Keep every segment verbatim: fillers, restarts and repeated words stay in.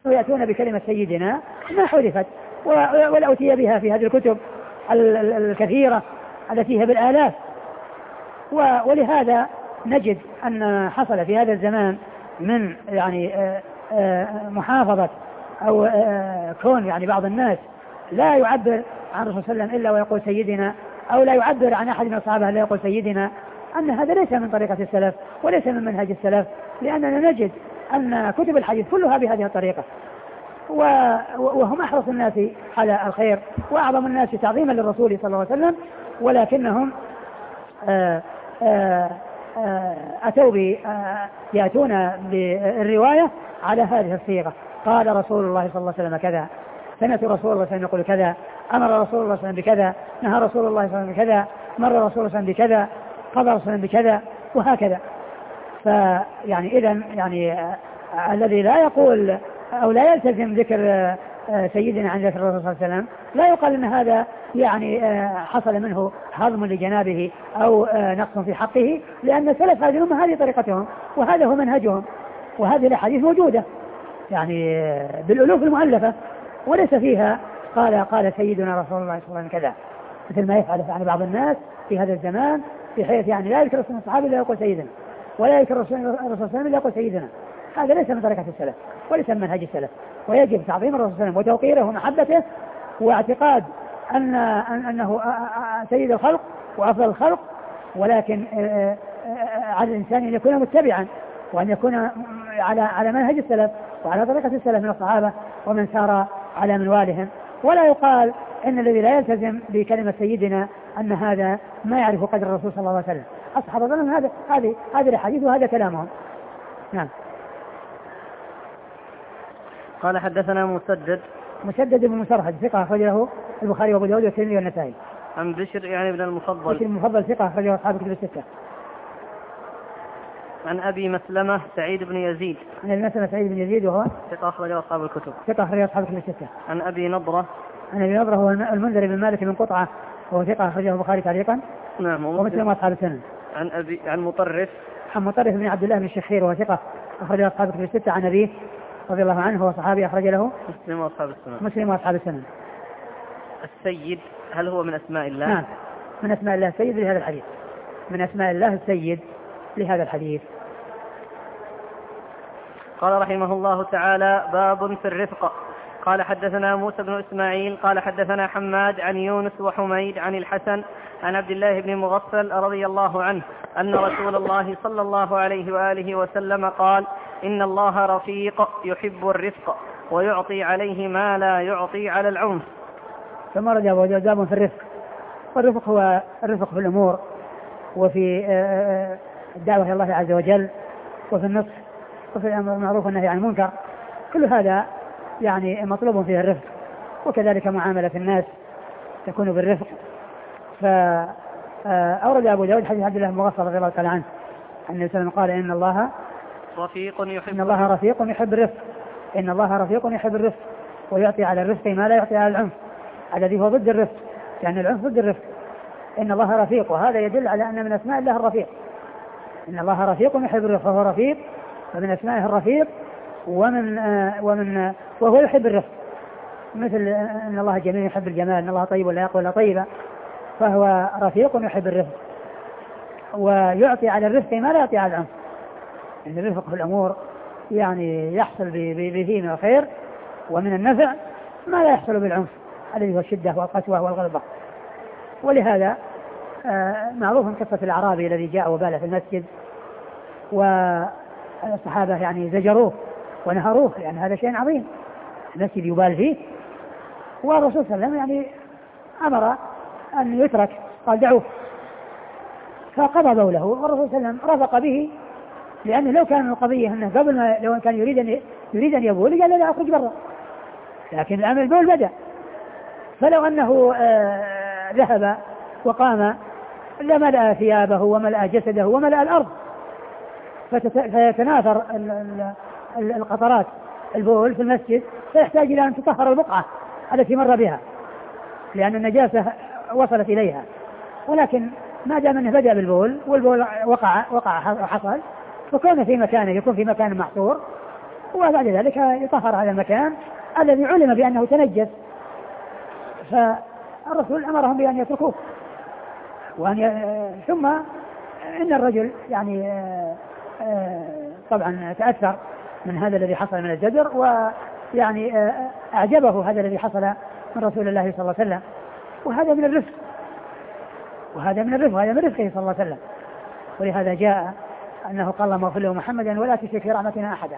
ويأتون بكلمة سيدنا ما حذفت ولا أتي بها في هذه الكتب الكثيرة التي هي بالآلاف. ولهذا نجد أن حصل في هذا الزمان من يعني محافظة أو كون يعني بعض الناس لا يعبر عن الرسول صلى الله عليه وسلم إلا ويقول سيدنا، أو لا يعبر عن أحد من الصحابة لا يقول سيدنا، أن هذا ليس من طريقة السلف وليس من منهج السلف، لأننا نجد أن كتب الحديث كلها بهذه الطريقة، وهم أحرص الناس على الخير وأعظم الناس تعظيما للرسول صلى الله عليه وسلم، ولكنهم آآ آآ أتوا يأتون بالرواية على هذه الصيغة: قال رسول الله صلى الله عليه وسلم كذا، سمعت رسول الله صلى الله عليه وسلم يقول كذا، أمر رسول الله صلى الله عليه وسلم بكذا، نهى رسول الله صلى الله عليه وسلم بكذا، مر رسول الله صلى الله عليه وسلم بكذا، قضى رسول الله بكذا، وهكذا. فيعني إذن يعني الذي لا يقول أو لا يلتزم ذكر سيدنا عن ذكر الرسول صلى الله عليه وسلم لا يقال أن هذا يعني حصل منه هضم لجنابه أو نقص في حقه، لأن سلف هذه الأمة هذه طريقتهم وهذا هو منهجهم، وهذه الأحاديث موجودة يعني بالألوف المؤلفة وليس فيها قال قال سيدنا رسول الله صلى الله عليه وسلم كذا، مثل ما يفعل يعني بعض الناس في هذا الزمان، بحيث يعني لا يذكر اسم الصحابي لا يقول سيدنا، ولا يذكر الرسول صلى الله عليه وسلم لا يقول سيدنا. هذا ليس من طريقة السلف وليس من منهج السلف، ويجب تعظيم الرسول صلى الله عليه وسلم وتوقيره ومحبته واعتقاد أن أنه سيد الخلق وأفضل الخلق، ولكن على الإنسان أن يكون متبعا وأن يكون على على منهج السلف وعلى طريقة السلف من الصحابة ومن سار على منوالهم. ولا يقال إن الذي لا يلتزم بكلمة سيدنا أن هذا ما يعرف قدر الرسول صلى الله عليه وسلم. الصحابة ظنهم هذا هذه هذه الحديث وهذا كلامهم. نعم. قال حدثنا مسدد مسدد بن مسرهد ثقة أخرجه البخاري وأبو داود والترمذي والنسائي. عن بشر يعني ابن المفضل بشر المفضل ثقة أخرجه أصحاب الكتب الستة. عن أبي مسلمة سعيد بن يزيد. عن أبي مسلمة سعيد بن يزيد وهو ثقة أخرجه أصحاب الكتب. ثقة أخرجه أصحاب الكتب الستة. عن أبي نضرة. عن أبي نضرة هو المنذر بن مالك بن قطعة وهو ثقة أخرجه البخاري تعليقا. نعم. ومسلم أصحاب السنن. عن أبي عن مطرف. عن مطرف بن عبد الله بن الشخير وهو ثقة أخرجه أصحاب الكتب الستة. عن أبيه رضي الله عنه هو صحابي أخرج له مسلم وأصحاب السنن. مسلم وأصحاب السنن. السيد هل هو من أسماء الله؟ نعم من أسماء الله السيد لهذا الحديث، من أسماء الله السيد لهذا الحديث. قال رحمه الله تعالى: باب في الرفق. قال حدثنا موسى بن إسماعيل قال حدثنا حماد عن يونس وحميد عن الحسن عن عبد الله بن مغفل رضي الله عنه أن رسول الله صلى الله عليه وآله وسلم قال: إن الله رفيق يحب الرفق ويعطي عليه ما لا يعطي على العنف. ثم رجع باب في الرفق. والرفق هو الرفق في الأمور وفي الدعوة إلى الله عز وجل وفي النصح وفي الأمر المعروف والنهي عن المنكر، كل هذا يعني مطلوب فيه الرفق، وكذلك معاملة الناس تكون بالرفق. فأورد أبو داود حديث عبد الله بن مغفل رضي الله تعالى عنه أن النبي صلى الله عليه وسلم قال: إن الله رفيق يحب إن الله رفيق يحب الرفق إن الله رفيق يحب الرفق ويعطي على الرفق ما لا يعطي على العنف الذي هو ضد الرفق، يعني العنف ضد الرفق. إن الله رفيق، وهذا يدل على أن من أسماء الله الرفيق. إن الله رفيق يحب الرفق، فهو رفيق ومن أسمائه الرفيق، ومن آه ومن آه وهو يحب الرفق، مثل إن الله جميل يحب الجمال، إن الله طيب ولا يقول إلا طيبا، فهو رفيق يحب الرفق ويعطي على الرفق ما لا يعطي على العنف. إن الرفق في الأمور يعني يحصل به من الخير ومن النفع ما لا يحصل بالعنف الذي هو الشدة والقسوة والغلبة. ولهذا آه معروف قصة الأعرابي الذي جاء وبال في المسجد والصحابة يعني زجروه ونهروه، يعني هذا شيء عظيم، المسجد يبال فيه، والرسول صلى الله عليه وسلم يعني أمر أن يترك، قال دعوه، فقضى بوله، والرسول صلى الله عليه وسلم رفق به، لأنه لو كان القضية أنه قبل ما لو كان يريد أن يريد أن يبول قال لا أخرج برا، لكن الأمر البول بدأ، فلو أنه آه ذهب وقام لملأ ثيابه وملأ جسده وملأ الأرض، فيتناثر القطرات البول في المسجد، فيحتاج إلى أن تطهر البقعة التي مر بها لأن النجاسة وصلت إليها. ولكن ما دام أنه بدأ بالبول والبول وقع وقع وحصل، فكون في مكانه يكون في مكان محصور وبعد ذلك يطهر على المكان الذي علم بأنه تنجس، فالرسول أمرهم بأن يتركوه. وأن ي... ثم إن الرجل يعني طبعا تأثر من هذا الذي حصل من الزجر، ويعني أعجبه هذا الذي حصل من رسول الله صلى الله عليه وسلم، وهذا من الرفق وهذا من الرفق وهذا من رفقه صلى الله عليه وسلم. ولهذا جاء أنه قال اللهم اغفر له محمدا ولا تشرك في رحمتنا أحدا.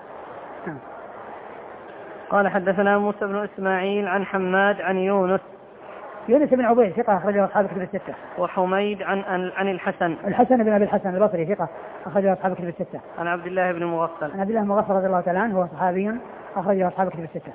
قال حدثنا موسى بن إسماعيل عن حماد عن يونس يونس بن عبيد ثقة أخرجه أصحاب الكتب الستة. وحميد عن عن الحسن الحسن بن أبي الحسن البصري ثقة أخرجه أصحاب الكتب الستة. عن عبد الله بن مغفل عن عبد الله بن مغفل رضي الله تعالى عنه هو صحابي أخرجه أصحاب الكتب الستة.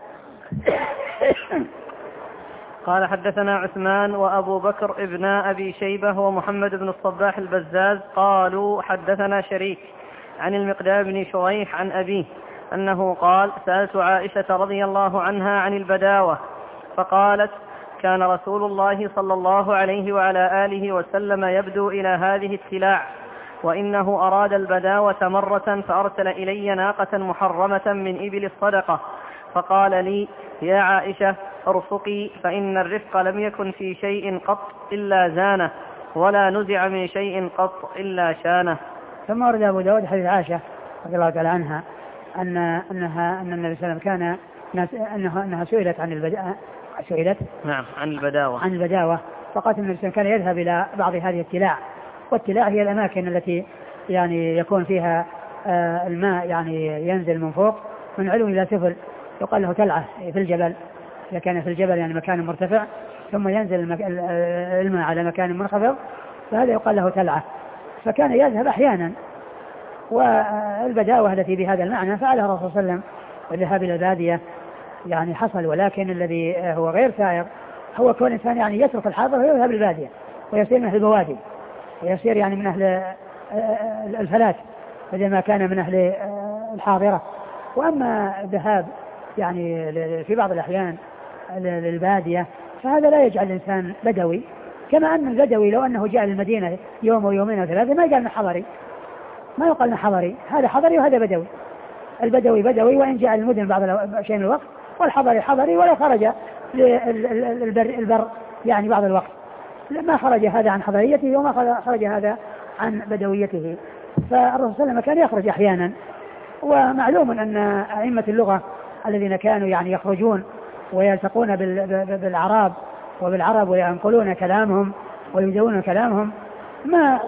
قال حدثنا عثمان وأبو بكر ابن أبي شيبة ومحمد بن الصباح البزاز قالوا حدثنا شريك عن المقدام بن شريح عن أبيه أنه قال سألت عائشة رضي الله عنها عن البداوة فقالت كان رسول الله صلى الله عليه وعلى آله وسلم يبدو إلى هذه التلاع، وإنه أراد البداوة مرة فأرسل إلي ناقة محرمة من إبل الصدقة فقال لي يا عائشة ارفقي فإن الرفق لم يكن في شيء قط إلا زانه ولا نزع من شيء قط إلا شانه. ثم ورد أبو داود حديث عائشة رضي الله تعالى عنها أن أنها أن النبي صلى الله عليه وسلم كان أنها أنها سئلت عن البداوة سئلت نعم عن البداوة عن البداوة فقالت النبي صلى الله عليه وسلم كان يذهب إلى بعض هذه التلاع، والتلاع هي الأماكن التي يعني يكون فيها آه الماء يعني ينزل من فوق من علو إلى سفل، يقال له تلعة في الجبل، إذا كان في الجبل يعني مكان مرتفع ثم ينزل الماء على مكان منخفض فهذا يقال له تلعة. فكان يذهب أحيانا، والبداوة التي بهذا المعنى فعلها الرسول صلى الله عليه وسلم والذهاب إلى البادية يعني حصل، ولكن الذي هو غير سائر هو كون الإنسان يعني يترك الحاضر ويذهب للبادية ويصير من أهل البوادي ويصير يعني من أهل الفلات بدل ما كان من أهل الحاضرة. وأما الذهاب يعني في بعض الأحيان للبادية فهذا لا يجعل الإنسان بدوي، كما أن البدوي لو أنه جاء للمدينة يوم ويومين وثلاثة ما يقال حضري، ما يقال حضري، هذا حضري وهذا بدوي. البدوي بدوي وإن جاء للمدن بعض شيء من الوقت، والحضري حضري ولو خرج للبر البر يعني بعض الوقت، ما خرج هذا عن حضريته وما خرج هذا عن بدويته. فالرسول صلى الله عليه وسلم كان يخرج أحيانا، ومعلوم أن أئمة اللغة الذين كانوا يعني يخرجون ويلتقون بالعرب وبالعرب وينقلون كلامهم ويدونون كلامهم ما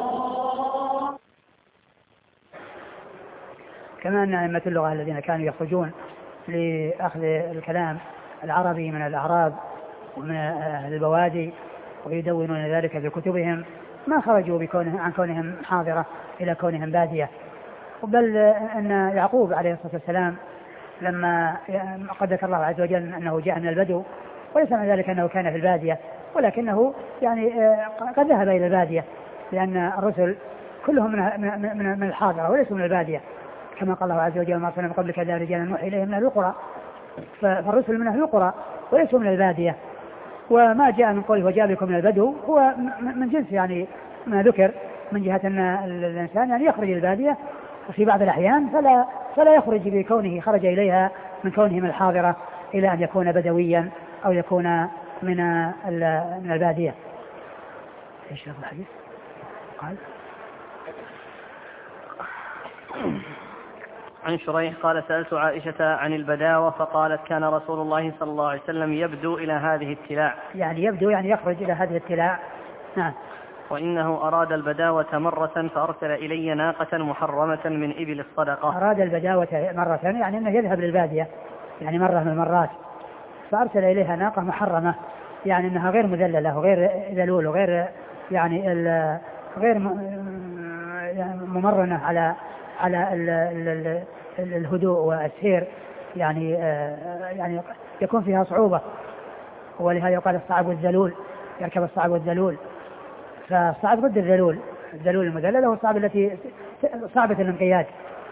كما أن أئمة اللغة الذين كانوا يخرجون لأخذ الكلام العربي من الأعراب ومن أهل البوادي ويدونون ذلك في كتبهم ما خرجوا بكونه عن كونهم حاضرة إلى كونهم بادية. بل أن يعقوب عليه الصلاة والسلام لما قدر الله عز وجل أنه جاء من البدو وليس من ذلك أنه كان في البادية، ولكنه يعني قد ذهب إلى البادية، لأن الرسل كلهم من من الحاضرة وليسوا من البادية، كما قال الله عز وجل ما أرسلنا من قبلك إلا رجالا نوحي إليهم من أهل القرى، فالرسل من أهل القرى وليسوا من البادية. وما جاء من قوله وجاء بكم من البدو هو من جنس يعني ما ذكر من جهة أن الإنسان يعني يخرج البادية وفي بعض الأحيان فلا فلا يخرج بكونه خرج إليها من كونه من الحاضرة إلى أن يكون بدويا أو يكون من من البادية. ايش هذا الحديث؟ قال عن شريح قال سألت عائشة عن البداوة فقالت كان رسول الله صلى الله عليه وسلم يبدو إلى هذه التلاع، يعني يبدو يعني يخرج إلى هذه التلاع. نعم. وإنه أراد البداوة مرة فأرسل إلي ناقة محرمة من إبل الصدقة. أراد البداوة مرة يعني أنه يذهب للبادية يعني مرة من المرات، فأرسل إليها ناقة محرمة يعني أنها غير مذللة وغير ذلول وغير يعني غير ممرنة على على الهدوء والسير، يعني يعني يكون فيها صعوبة، ولهذا يقال الصعب والذلول، يركب الصعب والذلول، فالصعب ضد الذلول، الذلول المذلل هو الصعب التي صعبة الانقياد،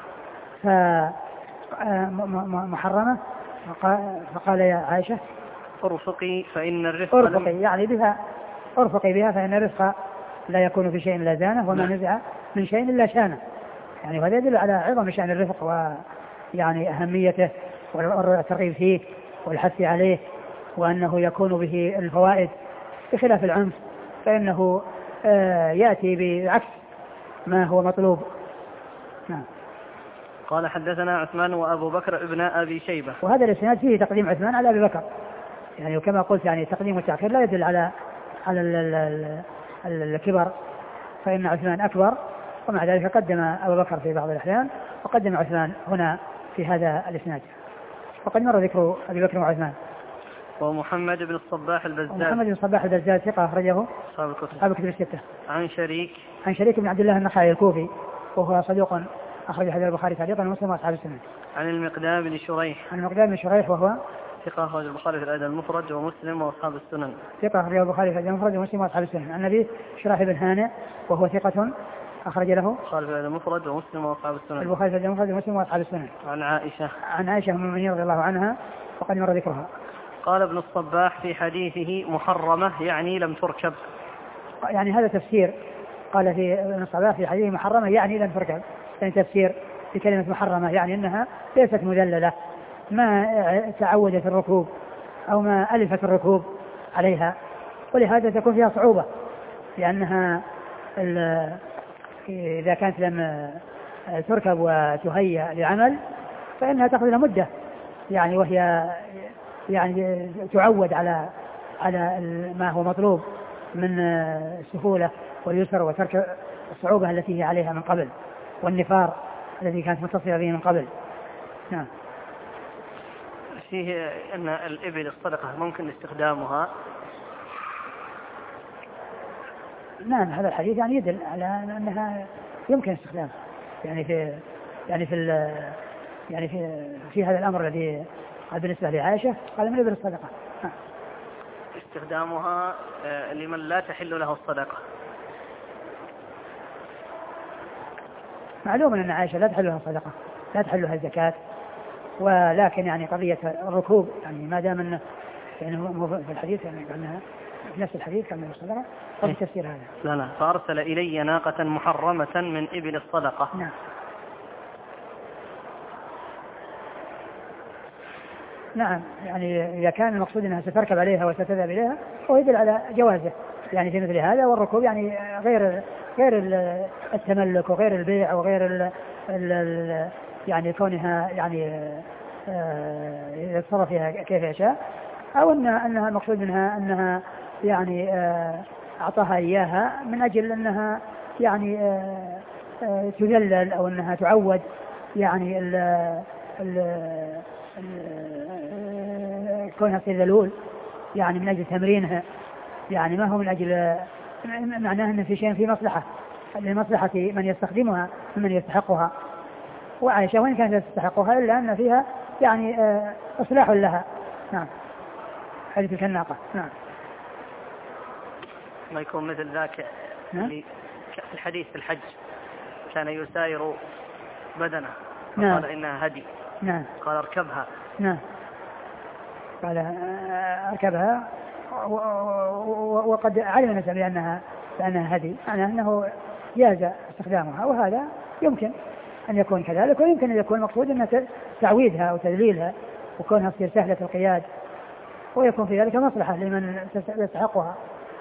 فمحرمة. فقال يا عائشة ارفقي فإن الرفق ارفقي يعني بها ارفقي بها فإن الرفق لا يكون في شيء إلا زانه وما نزع من شيء إلا شانه، يعني وهذا يدل على عظم شأن الرفق يعني أهميته والترغيب فيه والحث عليه، وأنه يكون به الفوائد بخلاف العنف فإنه يأتي بعكس ما هو مطلوب. نعم. قال حدثنا عثمان وأبو بكر ابن أبي شيبة. وهذا الإسناد فيه تقديم عثمان على أبي بكر، يعني وكما قلت يعني تقديم والتأخير لا يدل على على الكبر، فإن عثمان أكبر، ومع ذلك قدم أبو بكر في بعض الأحيان وقدم عثمان هنا في هذا الإسناد. وقد مر ذكر أبي بكر وعثمان. ومحمد بن الصباح البزاز. ومحمد بن الصباح البزاز ثقة أخرجه أصحاب الكتب الستة. عن شريك. عن شريك بن عبد الله النخعي الكوفي وهو صدوق أخرج حديث البخاري تعليقا ومسلم وأصحاب السنة. عن المقدام بن شريح. عن المقدام بن شريح وهو ثقة أخرج البخاري في الأدب المفرد ومسلم وأصحاب السنن. ثقة أخرج البخاري في الأدب المفرد ومسلم وأصحاب السنن. عن النبي شريح بن هانئ وهو ثقة أخرج له البخاري في الأدب المفرد ومسلم وأصحاب السنن. البخاري في الأدب المفرد ومسلم وأصحاب السنن. عن عائشة. عن عائشة أم المؤمنين رضي الله عنها وقد مر ذكرها. قال ابن الصباح في حديثه محرمة يعني لم تركب. يعني هذا تفسير، قال في ابن الصباح في حديثه محرمة يعني لم تركب، يعني تفسير في كلمة محرمة يعني أنها ليست مذللة، ما تعودت الركوب أو ما ألفت الركوب عليها، ولهذا تكون فيها صعوبة، لأنها إذا كانت لم تركب وتهيأ لعمل فإنها تأخذ لها مدة، يعني وهي يعني تعود على على ما هو مطلوب من السهولة واليسر وترك الصعوبة التي هي عليها من قبل والنفار الذي كانت متصلة به من قبل. نعم. فيه أن الإبل الصدقة ممكن استخدامها. نعم هذا الحديث يعني يدل على أنها يمكن استخدامها، يعني في يعني في يعني في في هذا الأمر الذي قال بالنسبة لعائشة قال من الإبل الصدقة. نعم. استخدامها لمن لا تحل له الصدقة. معلوم أن عائشة لا تحلها الصدقة، لا تحلها الزكاة، ولكن يعني قضية الركوب يعني ما دام أنه يعني في الحديث يعني قلنا في نفس الحديث كان من الصدقة قبل تفسير هذا. لا لا فأرسل إلي ناقة محرمة من إبل الصدقة. نعم. نعم يعني إذا كان المقصود أنها ستركب عليها وستذهب إليها هو يدل على جوازه يعني في مثل هذا، والركوب يعني غير غير التملك وغير البيع وغير ال ال يعني كونها يعني يتصرف فيها كيف يشاء، أو أن أنها المقصود منها أنها يعني أعطاها إياها من أجل أنها يعني تذلل أو أنها تعود يعني ال ال كونها تصير ذلول يعني من أجل تمرينها، يعني ما هو من أجل معناه أن في شيء في مصلحة لمصلحة من يستخدمها ممن يستحقها. وعائشة وإن كانت تستحقها إلا أن فيها يعني إصلاح لها. نعم حديث تلك الناقة. نعم. ما يكون مثل ذاك اللي في الحديث في الحج كان يساير بدنه فقال إنها هدي. نعم. قال اركبها. نعم. قال اركبها وقد علم الناس بأنها بأنها هدي، يعني أنه جاز استخدامها، وهذا يمكن أن يكون كذلك، ويمكن أن يكون مقصود أن تعويدها أو تذليلها وكونها تصير سهلة القياد، ويكون في ذلك مصلحة لمن يستحقها.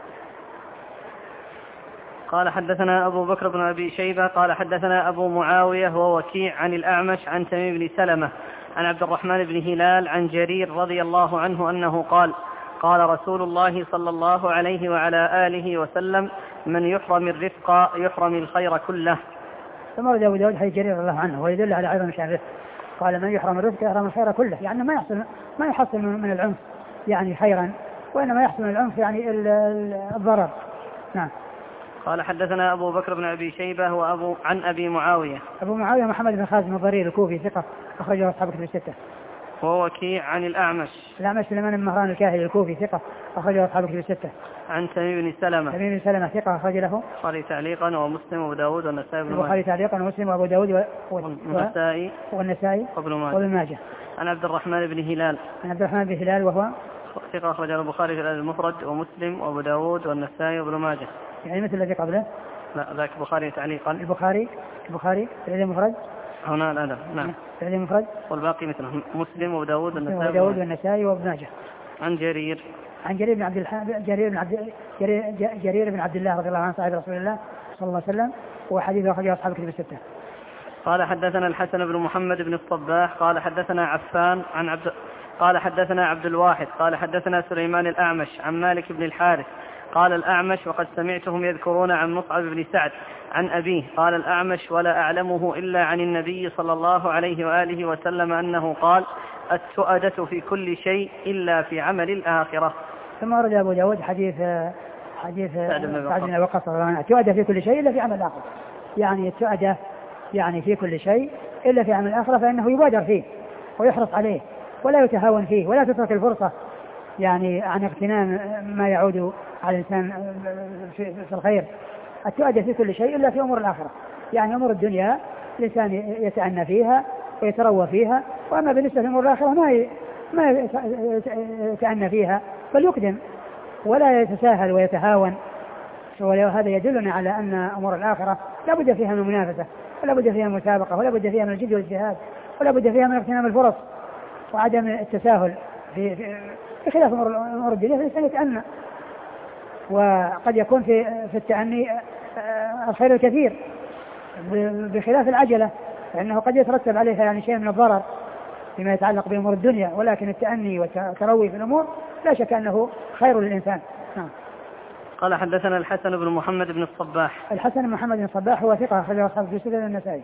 قال حدثنا أبو بكر بن أبي شيبة قال حدثنا أبو معاوية ووكيع عن الأعمش عن تميم بن سلمة عن عبد الرحمن بن هلال عن جرير رضي الله عنه أنه قال قال رسول الله صلى الله عليه وعلى آله وسلم من يحرم الرفق يحرم الخير كله. ثم ورد أبو داود حديث جرير رضي الله عنه ويدل على عظم شأن الرفق، قال من يحرم الرفق يحرم الخير كله، يعني ما يحصل ما يحصل من العنف يعني خيرا، وإنما يحصل من العنف يعني الضرر. نعم. قال حدثنا أبو بكر بن أبي شيبة وأبو عن أبي معاوية. أبو معاوية محمد بن خازم الضرير الكوفي ثقة أخرجه أصحاب الكتب الستة. ووكيع عن الأعمش. الأعمش سليمان بن مهران الكاهلي الكوفي ثقة أخرجه أصحاب الكتب الستة. عن تميم بن سلمة. تميم بن سلمة ثقة أخرج له البخاري تعليقا ومسلم وأبو داود والنسائي وابن ماجه. البخاري تعليقا ومسلم وأبو داود والنسائي والنسائي وابن ماجه. عن عبد الرحمن بن هلال. عن عبد الرحمن بن هلال وهو ثقة أخرج البخاري في الأدب المفرد ومسلم وأبو داود والنسائي وابن ماجه. يعني مثل الذي قبله. لا ذاك البخاري تعليقا. البخاري البخاري في الأدب المفرد هنا الأدب نعم. التعديل المفرد والباقي مثله مسلم وداود والنسائي وداود والنسائي وابن ماجه. عن جرير عن جرير بن عبد الح... جرير بن عبد جرير... جرير بن عبد الله رضي الله عنه صاحب رسول الله صلى الله عليه وسلم، وحديث أخرجه أصحاب الكتب الستة. قال حدثنا الحسن بن محمد بن الصباح قال حدثنا عفان عن عبد قال حدثنا عبد الواحد قال حدثنا سليمان الأعمش عن مالك بن الحارث قال الأعمش وقد سمعتهم يذكرون عن مصعب بن سعد عن أبيه قال الأعمش ولا أعلمه إلا عن النبي صلى الله عليه وآله وسلم أنه قال التؤدة في كل شيء إلا في عمل الآخرة. ثم ورد أبو داود حديث حديث سعد بن وقاص رضي الله عنه التؤدة في كل شيء إلا في عمل الآخرة، يعني التؤدة يعني في كل شيء إلا في عمل الآخرة، فإنه يبادر فيه ويحرص عليه ولا يتهاون فيه ولا تترك الفرصة يعني عن اغتنام ما يعود على الإنسان في الخير. التؤدى في كل شيء إلا في أمور الآخرة، يعني أمور الدنيا الإنسان يتأنى فيها ويتروى فيها، وأما بالنسبة لأمور الآخرة ما ما يتأنى فيها بل يقدم ولا يتساهل ويتهاون. وهذا يدلنا على أن أمور الآخرة لا بد فيها من المنافسة ولا بد فيها من المسابقة ولا بد فيها من الجد والاجتهاد ولا بد فيها من اغتنام الفرص وعدم التساهل في, في, في خلاف أمور الدنيا، فالإنسان يتأنى. وقد يكون في, في التأني الخير الكثير بخلاف العجلة، فإنه قد يترتب عليها يعني شيء من الضرر فيما يتعلق بأمور الدنيا، ولكن التأني والتروي في الأمور لا شك أنه خير للإنسان. نعم. قال حدثنا الحسن بن محمد بن الصباح. الحسن بن محمد بن الصباح هو ثقة أخرجه أصحاب في سنن النسائي.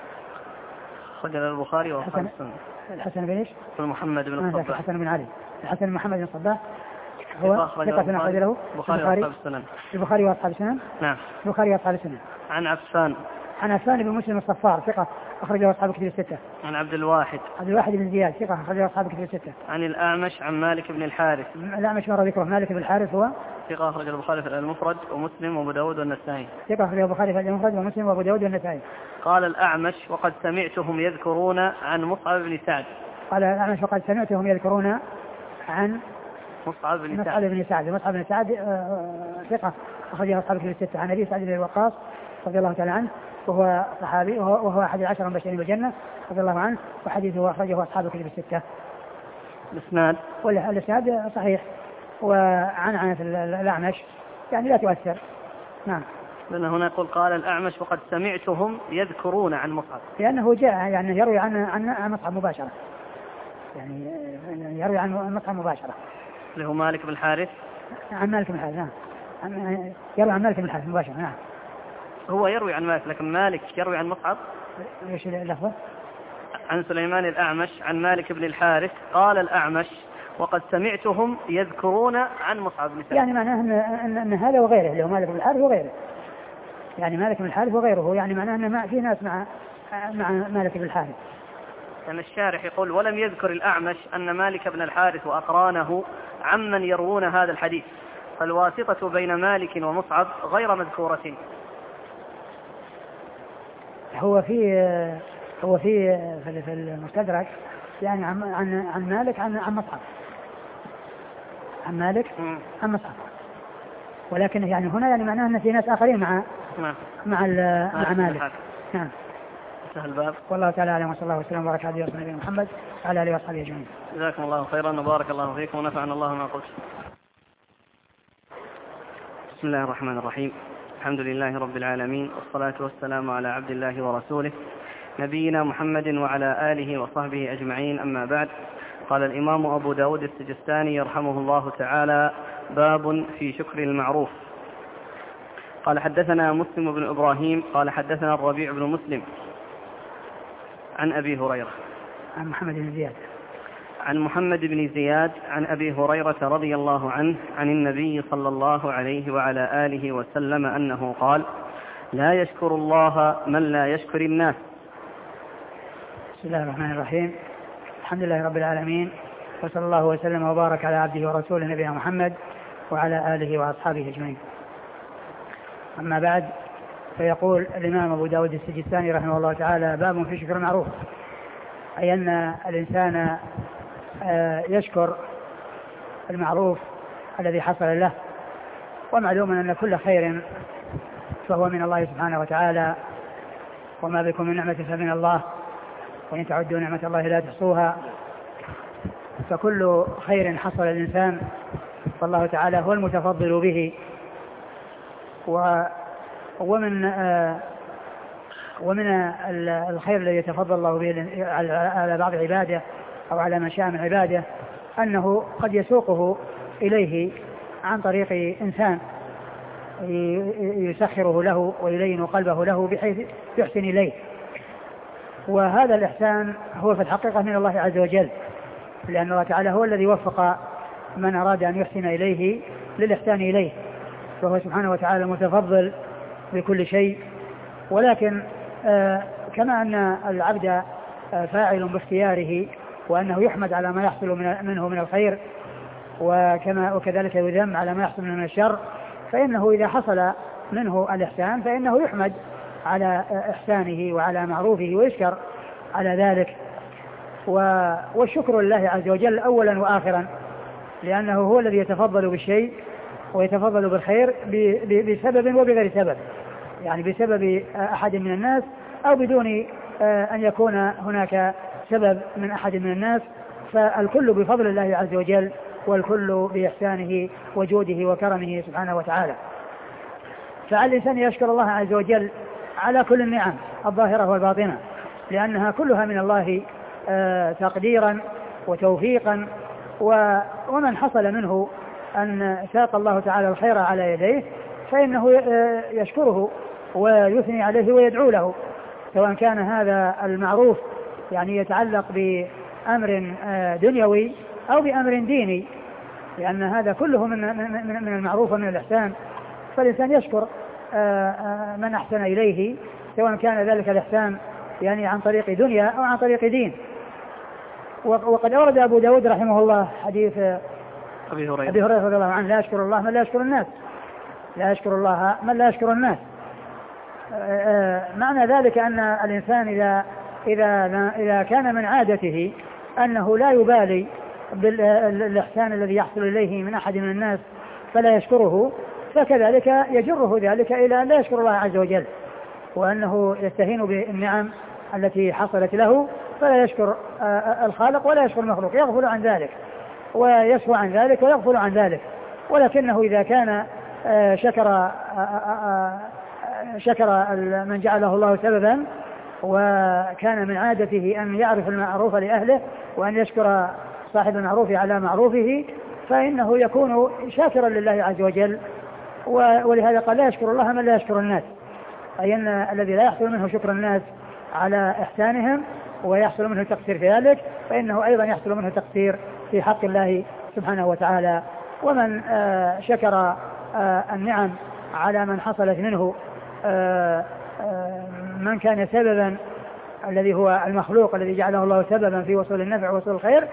أخرج البخاري وأصحاب السنن. الحسن بن إيش؟ بن محمد بن الصباح. الحسن بن علي. الحسن بن محمد بن الصباح هو ثقة أخرج له البخاري وأصحاب السنن. البخاري وأصحاب السنن. نعم. البخاري وأصحاب السنن. عن عفان. عن عفان بن مسلم الصفار ثقة أخرجه أصحاب الكتب الستة. عن عبد الواحد. عبد الواحد بن زياد ثقة أخرجه أصحاب الكتب الستة. عن الأعمش عن مالك بن الحارث. الأعمش مر ذكره. مالك بن الحارث هو ثقة أخرج البخاري في المفرد ومسلم وأبو داود والنسائي. ثقة أخرج البخاري في المفرد ومسلم وأبو داود والنسائي. قال الأعمش وقد سمعتهم يذكرون عن مصعب بن سعد. قال الأعمش وقد سمعتهم يذكرون عن مصعب بن سعد. مصعب بن سعد. مصعب بن سعد ثقة أخرجه أصحاب الكتب الستة. عن أبي سعد بن وقاص رضي الله تعالى عنه وهو صحابي وهو أحد العشر المبشرين بالجنة رضي الله عنه، وحديثه أخرجه أصحاب الكتب الستة. الإسناد والإسناد صحيح، وعن عن الأعمش يعني لا تؤثر. نعم. لأن هنا يقول قال الأعمش وقد سمعتهم يذكرون عن مصعب، لأنه جاء يعني يروي عن عن مصعب مباشرة، يعني يروي عن مصعب مباشرة. اللي هو مالك بن الحارث. عن مالك بن الحارث. نعم. يروي عن مالك بن الحارث مباشرة. نعم. هو يروي عن مالك لكن مالك يروي عن مصعب. ايش اللفظة؟ عن سليمان الأعمش عن مالك بن الحارث قال الأعمش وقد سمعتهم يذكرون عن مصعب بن سعد. يعني معناه أن, أن, أن هذا وغيره اللي هو مالك بن الحارث وغيره، يعني مالك بن الحارث وغيره، يعني معناه أن ما في ناس مع مع مالك بن الحارث. كان الشارح يقول ولم يذكر الأعمش أن مالك بن الحارث وأقرانه عمن يروون هذا الحديث، فالواسطة بين مالك ومصعب غير مذكورة. هو في هو في في المستدرك يعني عن عن عن مالك عن عن مصعب، عن مالك عن مصعب، ولكن يعني هنا يعني معناه ان في ناس اخرين مع مع مع, مع مالك. نعم. سهل الباب. والله تعالى اعلم، وصلى الله وسلم وبارك على نبينا محمد وعلى اله وصحبه اجمعين. جزاكم الله خيرا وبارك الله فيكم ونفعنا الله ما قلت. بسم الله الرحمن الرحيم. الحمد لله رب العالمين، والصلاة والسلام على عبد الله ورسوله نبينا محمد وعلى آله وصحبه أجمعين، أما بعد. قال الإمام أبو داود السجستاني يرحمه الله تعالى: باب في شكر المعروف. قال حدثنا مسلم بن إبراهيم قال حدثنا الربيع بن مسلم عن أبي هريرة عن محمد بن زياد عن محمد بن زياد عن أبي هريرة رضي الله عنه عن النبي صلى الله عليه وعلى آله وسلم أنه قال: لا يشكر الله من لا يشكر الناس. بسم الله الرحمن الرحيم. الحمد لله رب العالمين، وصلى الله وسلم وبارك على عبده ورسوله نبينا محمد وعلى آله وأصحابه أجمعين. أما بعد، فيقول الإمام أبو داود السجستاني رحمه الله تعالى: باب في شكر المعروف، أي أن الإنسان يشكر المعروف الذي حصل له، ومعلوم أن كل خير فهو من الله سبحانه وتعالى، وما بكم من نعمة فمن الله، وإن تعدوا نعمة الله لا تحصوها. فكل خير حصل الإنسان فالله تعالى هو المتفضل به. ومن ومن الخير الذي يتفضل الله به على بعض عباده أو على من شاء من عباده أنه قد يسوقه إليه عن طريق إنسان يسخره له ويلين قلبه له بحيث يحسن إليه. وهذا الإحسان هو في الحقيقة من الله عز وجل، لأن الله تعالى هو الذي وفق من أراد أن يحسن إليه للإحسان إليه، فهو سبحانه وتعالى متفضل بكل شيء. ولكن آه كما أن العبد آه فاعل باختياره وأنه يحمد على ما يحصل من منه من الخير، وكما وكذلك يذم على ما يحصل منه من الشر، فإنه إذا حصل منه الإحسان فإنه يحمد على إحسانه وعلى معروفه ويشكر على ذلك. والشكر لله عز وجل أولا وآخرا، لأنه هو الذي يتفضل بالشيء ويتفضل بالخير بسبب وبغير سبب، يعني بسبب أحد من الناس أو بدون أن يكون هناك سبب من أحد من الناس، فالكل بفضل الله عز وجل والكل بإحسانه وجوده وكرمه سبحانه وتعالى. فعلى الإنسان يشكر الله عز وجل على كل النعم الظاهرة والباطنة، لأنها كلها من الله آه تقديرا وتوفيقا. ومن حصل منه أن ساق الله تعالى الخير على يديه فإنه آه يشكره ويثني عليه ويدعو له، سواء كان هذا المعروف يعني يتعلق بأمر آه دنيوي أو بأمر ديني، لأن هذا كله من, من, من المعروف ومن الإحسان. فالإنسان يشكر آه آه من أحسن إليه، سواء كان ذلك الإحسان يعني عن طريق دنيا أو عن طريق دين. وقد أورد أبو داود رحمه الله حديث أبي هريرة أبي هريرة رضي الله عنه: لا يشكر الله من لا يشكر الناس، لا يشكر الله من لا يشكر الناس. معنى ذلك أن الإنسان إذا إذا إذا كان من عادته أنه لا يبالي بالإحسان الذي يحصل إليه من أحد من الناس فلا يشكره، فكذلك يجره ذلك إلى أن لا يشكر الله عز وجل، وأنه يستهين بالنعم التي حصلت له فلا يشكر الخالق ولا يشكر المخلوق، يغفل عن ذلك ويسهو عن ذلك ويغفل عن ذلك. ولكنه إذا كان شكر شكر من جعله الله سببا، وكان من عادته أن يعرف المعروف لأهله وأن يشكر صاحب المعروف على معروفه، فإنه يكون شاكرا لله عز وجل. ولهذا قال: لا يشكر الله من لا يشكر الناس، أي أن الذي لا يحصل منه شكر الناس على إحسانهم ويحصل منه تقصير في ذلك، فإنه أيضا يحصل منه تقصير في حق الله سبحانه وتعالى. ومن آه شكر آه النعم على من حصلت منه آه آه من كان سببا، الذي هو المخلوق الذي جعله الله سببا في وصول النفع ووصول الخير،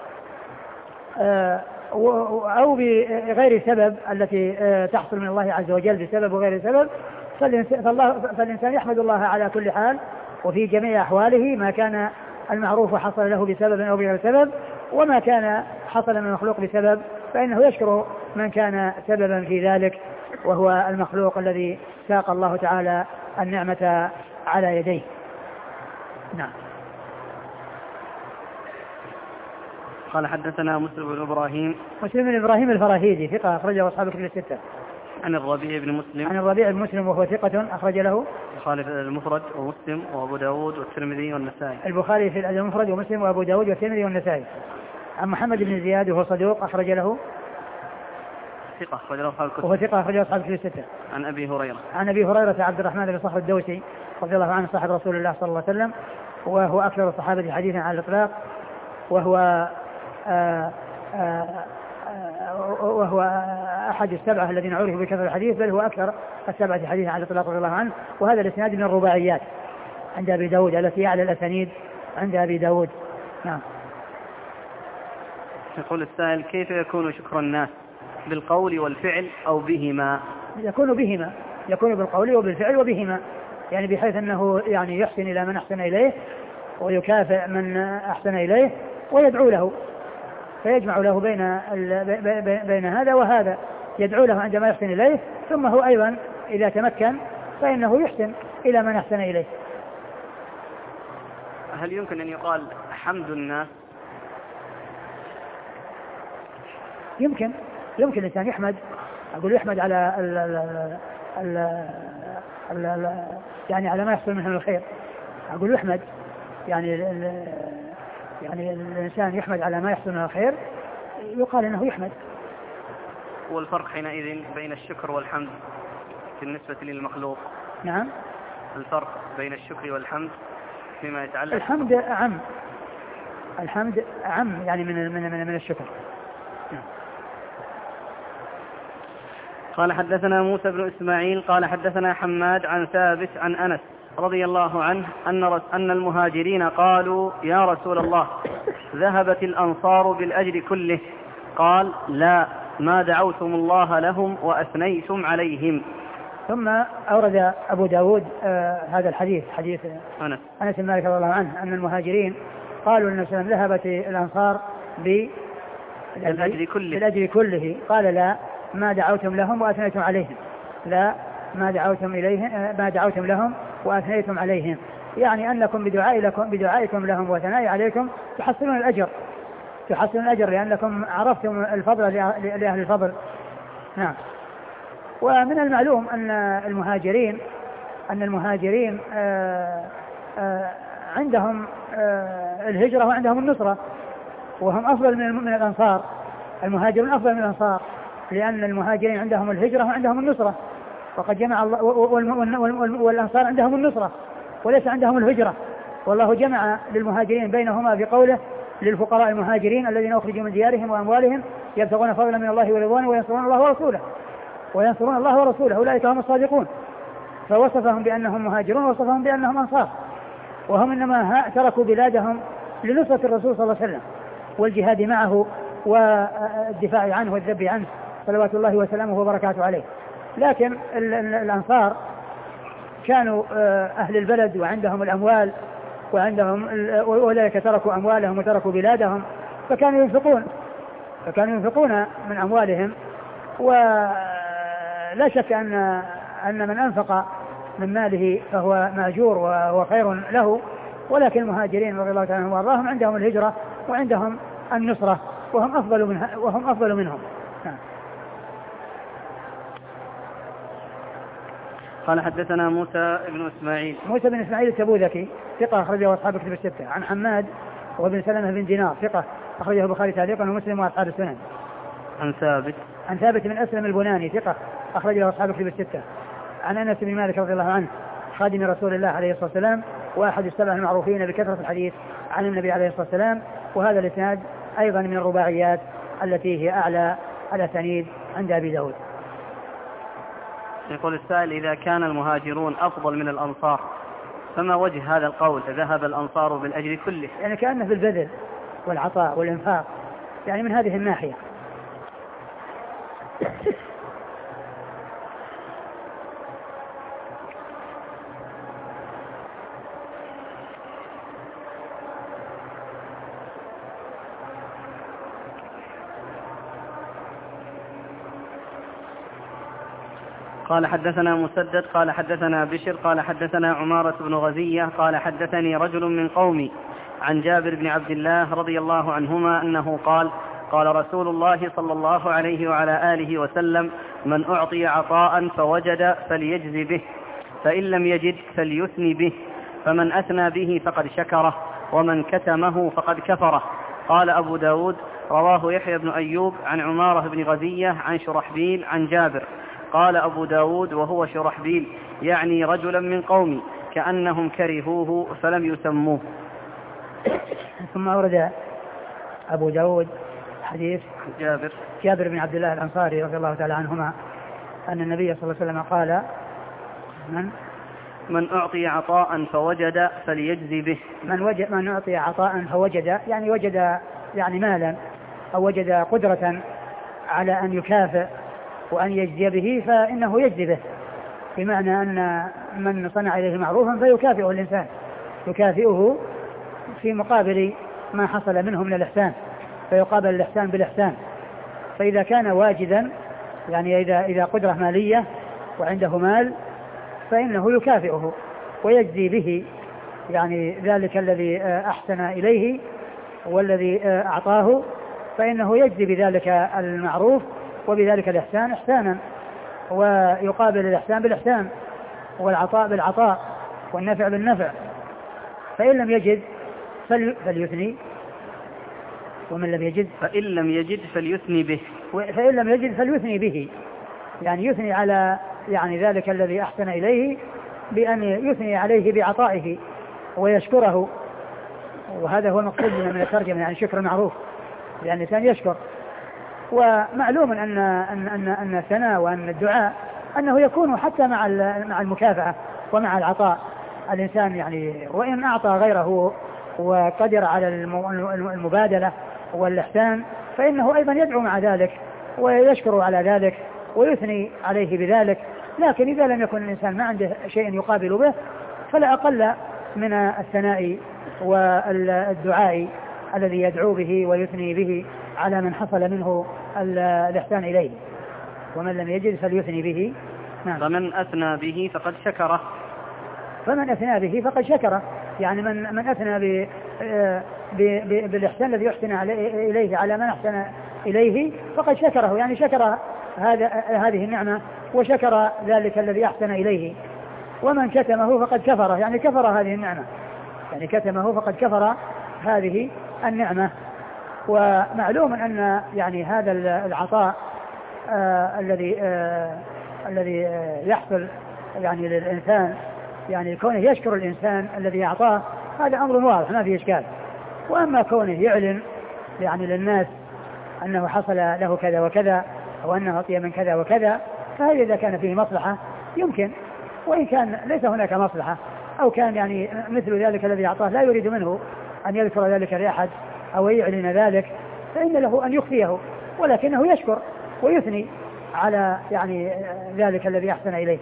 آه أو بغير سبب التي آه تحصل من الله عز وجل بسبب وغير سبب، فالإنسان يحمد الله على كل حال وفي جميع أحواله، ما كان المعروف حصل له بسبب أو بغير سبب، وما كان حصل من المخلوق بسبب فإنه يشكر من كان سببا في ذلك، وهو المخلوق الذي ساق الله تعالى النعمة على يديه. نعم. قال: حدثنا مسلم بن إبراهيم مسلم بن إبراهيم الفراهيدي ثقة أخرجه أصحاب الكتب الستة. عن الربيع بن مسلم عن الربيع بن مسلم وهو ثقة أخرج له البخاري في المفرد ومسلم وأبو داود والترمذي والنسائي. البخاري في المفرد ومسلم وأبو داود والترمذي والنسائي. عن محمد بن زياد وهو صدوق أخرج له ثقة أخرج له أصحاب الكتب وهو ثقة أخرج له أصحاب الكتب الستة. عن أبي هريرة عن أبي هريرة عبد الرحمن بن صخر الدوسي رضي الله عنه صاحب رسول الله صلى الله عليه وسلم، وهو أكثر الصحابة حديثا على الإطلاق، وهو آآ آآ وهو أحد السبعة الذين عرفوا بكثرة الحديث، بل هو أكثر السبعة حديثا على الإطلاق رضي الله عنه. وهذا الإسناد من الرباعيات عند أبي داود التي أعلى الأسانيد عند أبي داود. نعم. يقول السائل: كيف يكون شكر الناس، بالقول والفعل أو بهما؟ يكون بهما، يكون بالقول وبالفعل وبهما، يعني بحيث أنه يعني يحسن إلى من أحسن إليه ويكافئ من أحسن إليه ويدعو له، فيجمع له بين بين هذا وهذا، يدعو له عندما يحسن إليه، ثم هو أيضا إذا تمكن فإنه يحسن إلى من أحسن إليه. هل يمكن أن يقال حمد الناس؟ يمكن يمكن الإنسان يحمد، أقول يحمد على ال ال ال ال ال يعني على ما يحصل منه الخير، أقول يحمد يعني ال يعني الإنسان يحمد على ما يحصل منه الخير، يقال إنه يحمد. والفرق حينئذ بين الشكر والحمد بالنسبة للمخلوق؟ نعم. الفرق بين الشكر والحمد فيما يتعلق؟ الحمد أعم، الحمد أعم يعني من من من, من الشكر. نعم. قال حدثنا موسى بن إسماعيل قال حدثنا حماد عن ثابت عن أنس رضي الله عنه أن أن المهاجرين قالوا يا رسول الله ذهبت الأنصار بالأجر كله، قال لا، ما دعوتم الله لهم وأثنيتم عليهم. ثم أورد أبو داود آه هذا الحديث، حديث أنس أنس بن مالك رضي الله عنه أن المهاجرين قالوا للنبي صلى الله عليه وسلم ذهبت الأنصار بالأجر كله. بالأجر كله، قال لا، ما دعوتم لهم وأثنيتم عليهم، لا ما دعوتم إليهم ما دعوتم لهم وأثنيتم عليهم، يعني أنكم بدعاء لكم بدعائكم لهم وثناء عليكم تحصلون الأجر، تحصلون الأجر لأنكم عرفتم الفضل لأهل الفضل. نعم. ومن المعلوم أن المهاجرين أن المهاجرين آآ آآ عندهم الهجرة وعندهم النصرة، وهم أفضل من الأنصار. المهاجرون أفضل من الأنصار لأن المهاجرين عندهم الهجرة وعندهم النصرة، وقد جمع الله، والأنصار عندهم النصرة وليس عندهم الهجرة، والله جمع للمهاجرين بينهما بقوله للفقراء المهاجرين الذين أخرجوا من ديارهم وأموالهم يبتغون فضلا من الله ورضوانه وينصرون الله ورسوله وينصرون الله ورسوله أولئك هم الصادقون. فوصفهم بأنهم مهاجرون ووصفهم بأنهم أنصار، وهم إنما تركوا بلادهم لنصرة الرسول صلى الله عليه وسلم والجهاد معه والدفاع عنه والذب عنه صلوات الله وسلامه وبركاته عليه. لكن الأنصار كانوا أهل البلد وعندهم الأموال وعندهم، أولئك تركوا أموالهم وتركوا بلادهم، فكانوا ينفقون فكانوا ينفقون من أموالهم. ولا شك أن أن من أنفق من ماله فهو مأجور وهو خير له، ولكن المهاجرين رضي الله تعالى عنهم وارضاهم عندهم الهجرة وعندهم النصرة وهم أفضل منها وهم أفضل منهم. قال حدثنا موسى بن إسماعيل موسى بن إسماعيل التبوذكي ثقة أخرجه أصحاب كتب الستة، عن حماد وابن سلمة بن دينار ثقة أخرجه البخاري تعليقا ومسلم وأصحاب السنن، عن ثابت عن ثابت بن أسلم البناني ثقة أخرجه أصحاب كتب الستة، عن أنس بن مالك رضي الله عنه خادم رسول الله عليه الصلاة والسلام وأحد السبع المعروفين بكثرة الحديث عن النبي عليه الصلاة والسلام. وهذا الإسناد أيضا من الرباعيات التي هي أعلى الأسانيد عند أبي داود. يقول السائل إذا كان المهاجرون أفضل من الأنصار فما وجه هذا القول ذهب الأنصار بالأجر كله؟ يعني كأنه في البذل والعطاء والإنفاق، يعني من هذه الناحية. قال حدثنا مسدد قال حدثنا بشر قال حدثنا عمارة بن غزية قال حدثني رجل من قومي عن جابر بن عبد الله رضي الله عنهما أنه قال قال رسول الله صلى الله عليه وعلى آله وسلم من أعطي عطاء فوجد فليجزي به، فإن لم يجد فليثني به، فمن أثنى به فقد شكره، ومن كتمه فقد كفره. قال أبو داود رواه يحيى بن أيوب عن عمارة بن غزية عن شرحبيل عن جابر. قال أبو داود وهو شرحبيل يعني رجلا من قومي كأنهم كرهوه فلم يسموه. ثم أورد أبو داود حديث جابر جابر بن عبد الله الأنصاري رضي الله تعالى عنهما أن النبي صلى الله عليه وسلم قال من من أعطي عطاء فوجد فليجزي به. من وجد من أعطي عطاء فوجد يعني وجد يعني مالا أو وجد قدرة على أن يكافئ وأن يجزي به فإنه يجزي به، بمعنى أن من صنع إليه معروفا فيكافئه الإنسان، يكافئه في مقابل ما حصل منه من الإحسان، فيقابل الإحسان بالإحسان. فإذا كان واجدا يعني إذا إذا قدرة مالية وعنده مال فإنه يكافئه ويجزي به يعني ذلك الذي أحسن إليه والذي أعطاه فإنه يجزي بذلك المعروف وبذلك الإحسان إحسانا، ويقابل الإحسان بالإحسان والعطاء بالعطاء والنفع بالنفع. فإن لم يجد فليثني، ومن لم يجد فإن لم يجد فليثني به فإن لم يجد فليثني به، يعني يثني على يعني ذلك الذي أحسن إليه بأن يثني عليه بعطائه ويشكره. وهذا هو المقصود من الترجمة، يعني شكر معروف، لأن الإنسان يشكر. ومعلوم أن أن أن أن الثناء وأن الدعاء أنه يكون حتى مع مع المكافأة ومع العطاء. الإنسان يعني وإن أعطى غيره وقدر على المبادلة والإحسان فإنه أيضا يدعو مع ذلك ويشكر على ذلك ويثني عليه بذلك. لكن إذا لم يكن الإنسان ما عنده شيء يقابل به فلا أقل من الثناء والدعاء الذي يدعو به ويثني به على من حصل منه الإحسان إليه. ومن لم يجد فليثني به. نعم. فمن أثنى به فقد شكره فمن أثنى به فقد شكره، يعني من من أثنى ب ب بالإحسان الذي يحسن إليه على من أحسن إليه فقد شكره، يعني شكر هذا هذه النعمة وشكر ذلك الذي أحسن إليه. ومن كتمه فقد كفره، يعني كفر هذه النعمة، يعني كتمه فقد كفر هذه النعمة. ومعلوم أن يعني هذا العطاء آه الذي آه الذي آه يحصل يعني للإنسان، يعني كونه يشكر الإنسان الذي أعطاه هذا أمر واضح ما فيه إشكال. وأما كونه يعلن يعني للناس أنه حصل له كذا وكذا أو أنه أعطي من كذا وكذا فهذا إذا كان فيه مصلحة يمكن، وإن كان ليس هناك مصلحة أو كان يعني مثل ذلك الذي أعطاه لا يريد منه أن يذكر ذلك لأحد أو يعلن ذلك فإن له أن يخفيه، ولكنه يشكر ويثني على يعني ذلك الذي أحسن إليه.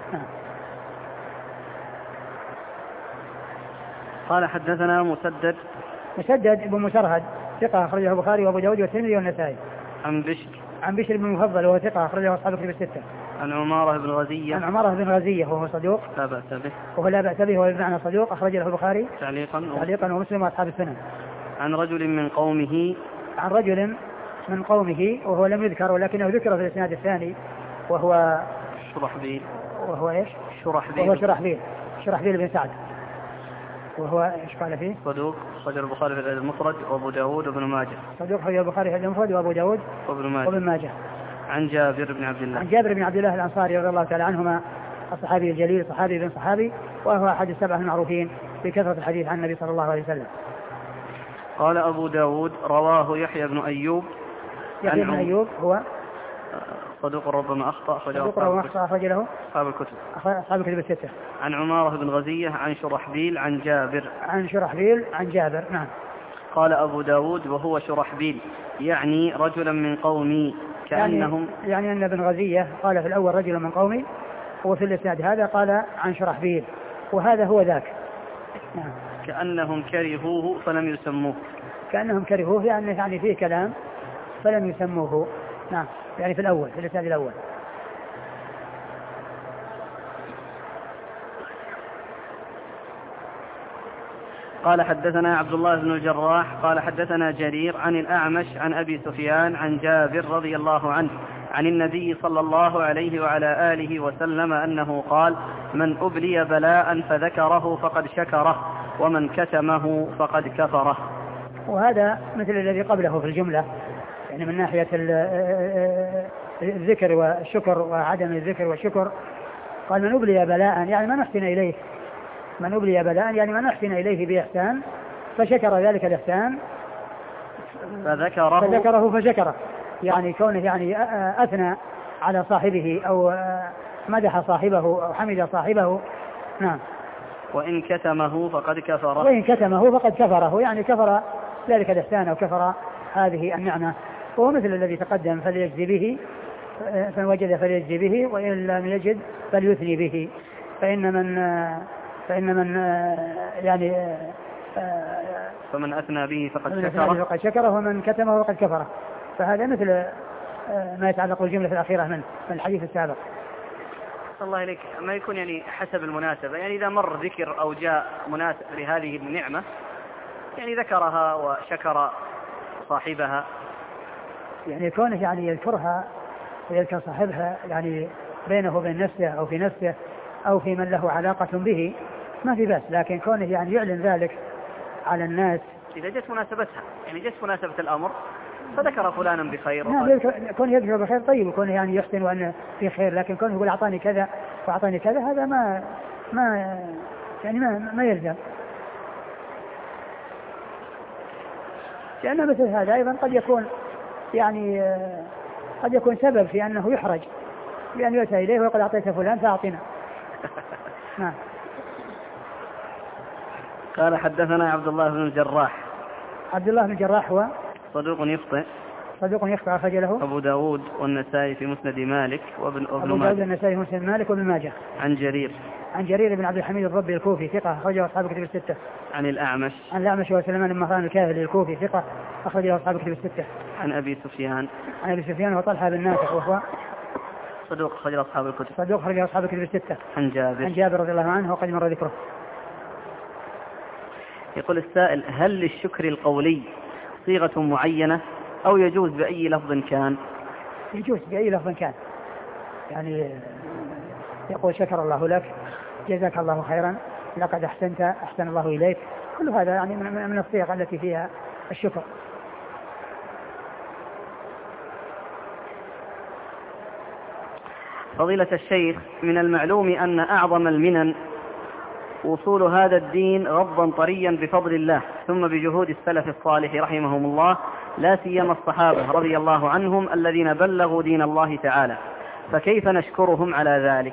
قال حدثنا مسدد مسدد ابن مسرهد ثقة أخرجه البخاري وأبو داود والترمذي والنسائي. عن بشر عن بشر بن المفضل وهو ثقة أخرجه أصحاب الكتب الستة. عن عمارة بن غزية عن عمارة بن غزية وهو صدوق لا بأس به وهو لا بأس به وهو بمعنى صدوق أخرج له البخاري تعليقا تعليقا ومسلم وأصحاب السنن. عن رجل من قومه عن رجل من قومه وهو لم يذكر ولكنه ذكر في الإسناد الثاني وهو شرحبيل وهو إيش شرحبيل وهو شرحبيل شرحبيل بن سعد وهو إيش قال فيه صدوق أخرج البخاري في المفرد وأبو داود وابن ماجه صدوق أخرج البخاري في المفرد وأبو داود وابن ماجه وابن ماجه. عن جابر بن عبد الله عن جابر بن عبد الله الأنصاري رضي الله تعالى عنهما الصحابي الجليل صحابي بن صحابي وهو أحد السبعة المعروفين بكثرة الحديث عن النبي صلى الله عليه وسلم. قال أبو داود رواه يحيى بن أيوب يحيى بن أيوب هو صدوق ربما أخطأ صدوق ربما أخطأ أخرج له أصحاب الكتب أصحاب الكتب الستة. عن عمارة بن غزية عن شرحبيل عن جابر عن شرحبيل عن جابر. نعم. قال أبو داود وهو شرحبيل يعني رجلا من قومي كأنهم يعني, يعني أن ابن غزية قال في الأول رجل من قومي وفي الإسناد هذا قال عن شرحبيل وهذا هو ذاك. نعم. كأنهم كرهوه فلم يسموه كأنهم كرهوه يعني يعني فيه كلام فلم يسموه. نعم يعني في الأول في الإسناد الأول. قال حدثنا عبد الله بن الجراح قال حدثنا جرير عن الأعمش عن أبي سفيان عن جابر رضي الله عنه عن النبي صلى الله عليه وعلى آله وسلم أنه قال من أبلي بلاء فذكره فقد شكره ومن كتمه فقد كفره. وهذا مثل الذي قبله في الجملة يعني من ناحية الذكر والشكر وعدم الذكر والشكر. قال من أبلي بلاء يعني من أحسن إليه من أبلي بلاء يعني من أحسن إليه بإحسان فشكر ذلك الإحسان فذكره فذكره فشكره يعني كونه يعني أثنى على صاحبه أو مدح صاحبه أو حمد صاحبه. نعم. وإن كتمه فقد كفره وإن كتمه فقد كفره يعني كفر ذلك الإحسان أو كفر هذه النعمة. وهو مثل الذي تقدم فليجزي به فإن وجد فليجزي به وإن لم يجد فليثني به. فإن من فإن من يعني فمن أثنى به فقد شكره فقد شكره ومن كتمه فقد كفره. فهذا مثل ما يتعلق بالجملة الأخيرة من الحديث السابق. أحسن الله إليك، ما يكون يعني حسب المناسبة، يعني إذا مر ذكر أو جاء مناسب لهذه النعمة يعني ذكرها وشكر صاحبها، يعني كونه يعني يذكرها ويذكر صاحبها يعني بينه وبين نفسه أو في نفسه أو في من له علاقة به ما في بأس، لكن كونه يعني يعلن ذلك على الناس إذا جت مناسبتها، يعني جت مناسبة الأمر فذكر فلانا بخير. نعم كونه يذكر بخير طيب، وكونه يعني يحسن وأنه في خير، لكن كونه يقول أعطاني كذا وأعطاني كذا هذا ما ما يعني ما ما يلزم، لأن مثل هذا أيضا قد يكون يعني قد يكون سبب في أنه يحرج بأن يؤتى إليه وقد أعطيت فلان فأعطنا. نعم. قال حدثنا عبد الله بن الجراح. عبد الله بن الجراح هو صدوق يخطئ صدوق يخطئ أخرج له أبو داود والنسائي في مسند مالك وابن أبو داود والنسائي في مسند مالك وابن ماجه. عن جرير عن جرير بن عبد الحميد الضبي الكوفي ثقة أخرجه أصحاب الكتب الستة. عن الأعمش عن الأعمش وسلمان بن مهران الكاهلي الكوفي ثقة أخرجه أصحاب الكتب الستة. عن أبي سفيان عن أبي سفيان وطلحة بن نافع وهو صدوق أخرج أصحاب الكتب صدوق أخرج أصحاب الكتب الستة. عن جابر عن جابر رضي الله عنه وقد مر ذكره. يقول السائل: هل للشكر القولي صيغة معينة أو يجوز بأي لفظ كان؟ يجوز بأي لفظ كان، يعني يقول شكر الله لك، جزاك الله خيرا، لقد أحسنت، أحسن الله إليك، كل هذا يعني من الصيغ التي فيها الشكر. فضيلة الشيخ، من المعلوم أن أعظم المنن وصول هذا الدين غضا طريا بفضل الله ثم بجهود السلف الصالح رحمهم الله، لا سيما الصحابة رضي الله عنهم الذين بلغوا دين الله تعالى، فكيف نشكرهم على ذلك؟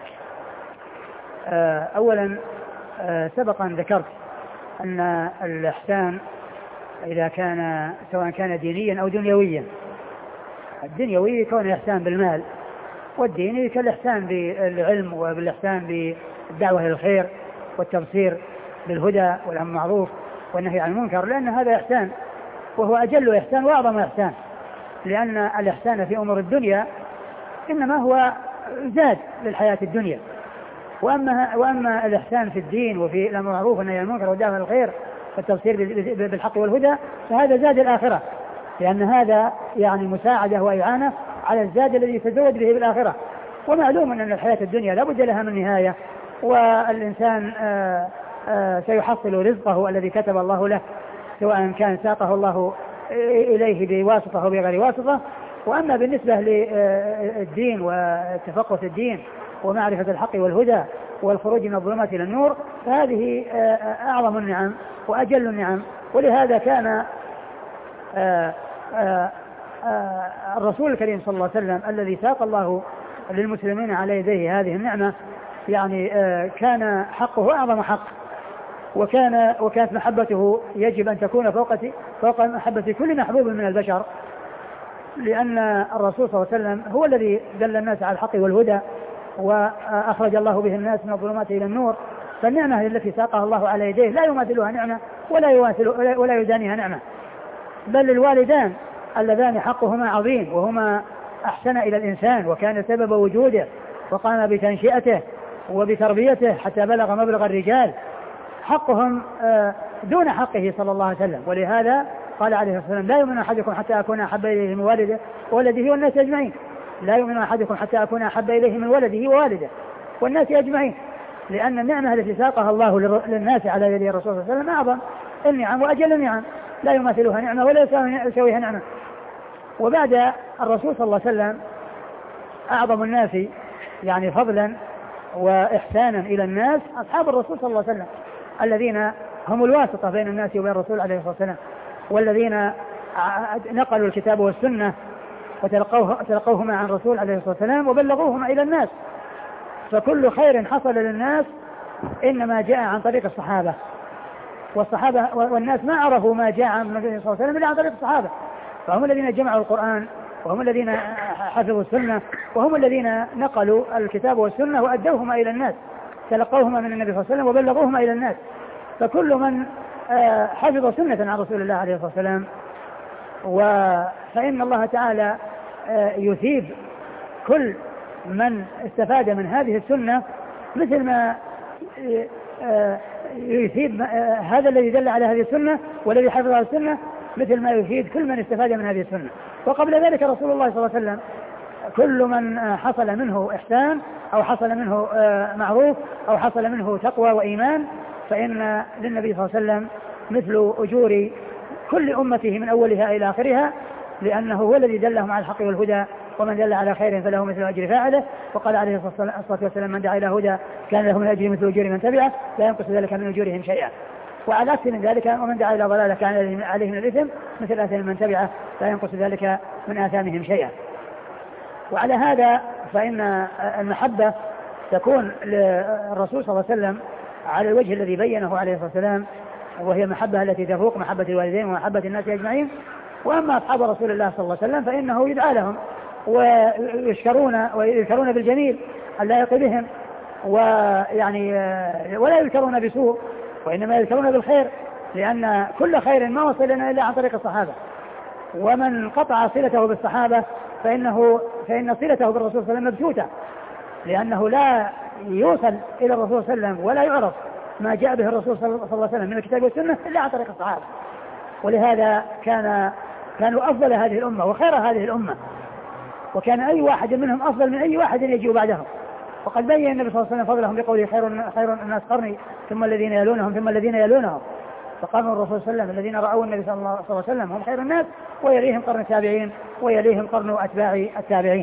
أولا سبق أن ذكرت أن الإحسان إذا كان سواء كان دينيا أو دنيويا، الدنيوي يكون إحسان بالمال، والديني كالإحسان بالعلم وبالإحسان بالدعوة إلى الخير والتبصير بالهدى والأمر بالمعروف والنهي عن المنكر، لأن هذا إحسان وهو أجل إحسان وأعظم إحسان، لأن الإحسان في أمور الدنيا إنما هو زاد للحياة الدنيا، وأما, وأما الإحسان في الدين وفي الأمر بالمعروف والنهي عن المنكر والدعوة إلى الخير والتبصير بالحق والهدى فهذا زاد الآخرة، لأن هذا يعني مساعدة وإعانة على الزاد الذي يتزود به بالآخرة. ومعلوم أن الحياة الدنيا لا بد لها من نهاية، والإنسان آآ آآ سيحصل رزقه الذي كتب الله له، سواء كان ساقه الله إليه بواسطة أو بغير واسطة. وأما بالنسبة للدين والتفقه في الدين ومعرفة الحق والهدى والخروج من الظلمات إلى النور فهذه أعظم النعم وأجل النعم. ولهذا كان آآ آآ الرسول الكريم صلى الله عليه وسلم الذي ساق الله للمسلمين على يديه هذه النعمة يعني كان حقه أعظم حق، وكان وكانت محبته يجب أن تكون فوق فوق محبة كل محبوب من البشر، لأن الرسول صلى الله عليه وسلم هو الذي دل الناس على الحق والهدى وأخرج الله به الناس من الظلمات إلى النور. فالنعمة التي ساقها الله على يديه لا يماثلها نعمة ولا يماثل ولا يدانيها نعمة، بل الوالدان اللذان حقهما عظيم وهما أحسن إلى الإنسان وكان سبب وجوده وقام بتنشئته وبتربيته حتى بلغ مبلغ الرجال، حقهم دون حقه صلى الله عليه وسلم. ولهذا قال عليه الصلاة والسلام: لا يؤمن أحدكم حتى أكون أحب إليه من والده وولده والناس أجمعين. لا يؤمن أحدكم حتى أكون أحب إليه من ولده ووالده والناس أجمعين، لأن النعمة التي ساقها الله للناس على يد الرسول صلى الله عليه وسلم أعظم النعم وأجل النعم، لا يماثلها نعمة ولا يساويها نعمة. وبعد الرسول صلى الله عليه وسلم أعظم الناس يعني فضلا وإحسانا إلى الناس أصحاب الرسول صلى الله عليه وسلم، الذين هم الواسطة بين الناس وبين الرسول عليه الصلاة والسلام، والذين نقلوا الكتاب والسنة وتلقوه تلقوهما عن الرسول عليه الصلاة والسلام وبلغوهما إلى الناس. فكل خير حصل للناس إنما جاء عن طريق الصحابة، والصحابة والناس ما عرفوا ما جاء عن النبي صلى الله عليه وسلم إلا عن طريق الصحابة، فهم الذين جمعوا القرآن وهم الذين حفظوا السنة وهم الذين نقلوا الكتاب والسنة وأدوهما إلى الناس، تلقوهما من النبي صلى الله عليه وسلم وبلغوهما إلى الناس. فكل من حفظ سنة عن رسول الله عليه الصلاة والسلام فإن الله تعالى يثيب كل من استفاد من هذه السنة مثل ما يفيد هذا الذي دل على هذه السنة والذي حفظ على السنة مثل ما يفيد كل من استفاد من هذه السنة. وقبل ذلك رسول الله صلى الله عليه وسلم كل من حصل منه إحسان أو حصل منه معروف أو حصل منه تقوى وإيمان فإن للنبي صلى الله عليه وسلم مثل أجور كل أمته من أولها إلى آخرها، لأنه هو الذي دلهم على الحق والهدى، ومن دل على خير فله مثل أجر فاعله. وقال عليه الصلاة والسلام من دعا إلى هدى كان له من أجر مثل أجور من تبعه لا ينقص ذلك من أجورهم شيئا. وعلى عكس من ذلك ومن دعا إلى ضلالة كان عليه من الإثم مثل آثام من تبعه لا ينقص ذلك من آثامهم شيئا. وعلى هذا فإن المحبة تكون للرسول صلى الله عليه وسلم على الوجه الذي بينه عليه الصلاة والسلام، وهي محبة التي تفوق محبة الوالدين ومحبة الناس أجمعين. وأما أصحاب رسول الله صلى الله عليه وسلم فإنه يدعى لهم ويشكرون ويذكرون بالجميل اللائق بهم، ويعني ولا يذكرون بسوء وإنما يذكرون بالخير، لأن كل خير ما وصل لنا إلا عن طريق الصحابة. ومن قطع صلته بالصحابة فإنه فإن صلته بالرسول صلى الله عليه وسلم مبتوتة، لأنه لا يوصل إلى الرسول صلى الله عليه وسلم ولا يعرف ما جاء به الرسول صلى الله عليه وسلم من الكتاب والسنة إلا عن طريق الصحابة. ولهذا كان كانوا أفضل هذه الأمة وخير هذه الأمة، وكان أي واحد منهم أفضل من أي واحد يجيء بعدهم. وقد بين النبي صلى الله عليه وسلم فضلهم بقوله خير خير الناس قرني ثم الذين يلونهم ثم الذين يلونهم. فقام الرسول صلى الله عليه وسلم الذين رأوا النبي صلى الله عليه وسلم هم خير الناس ويليهم قرن التابعين ويليهم قرن أتباع التابعين.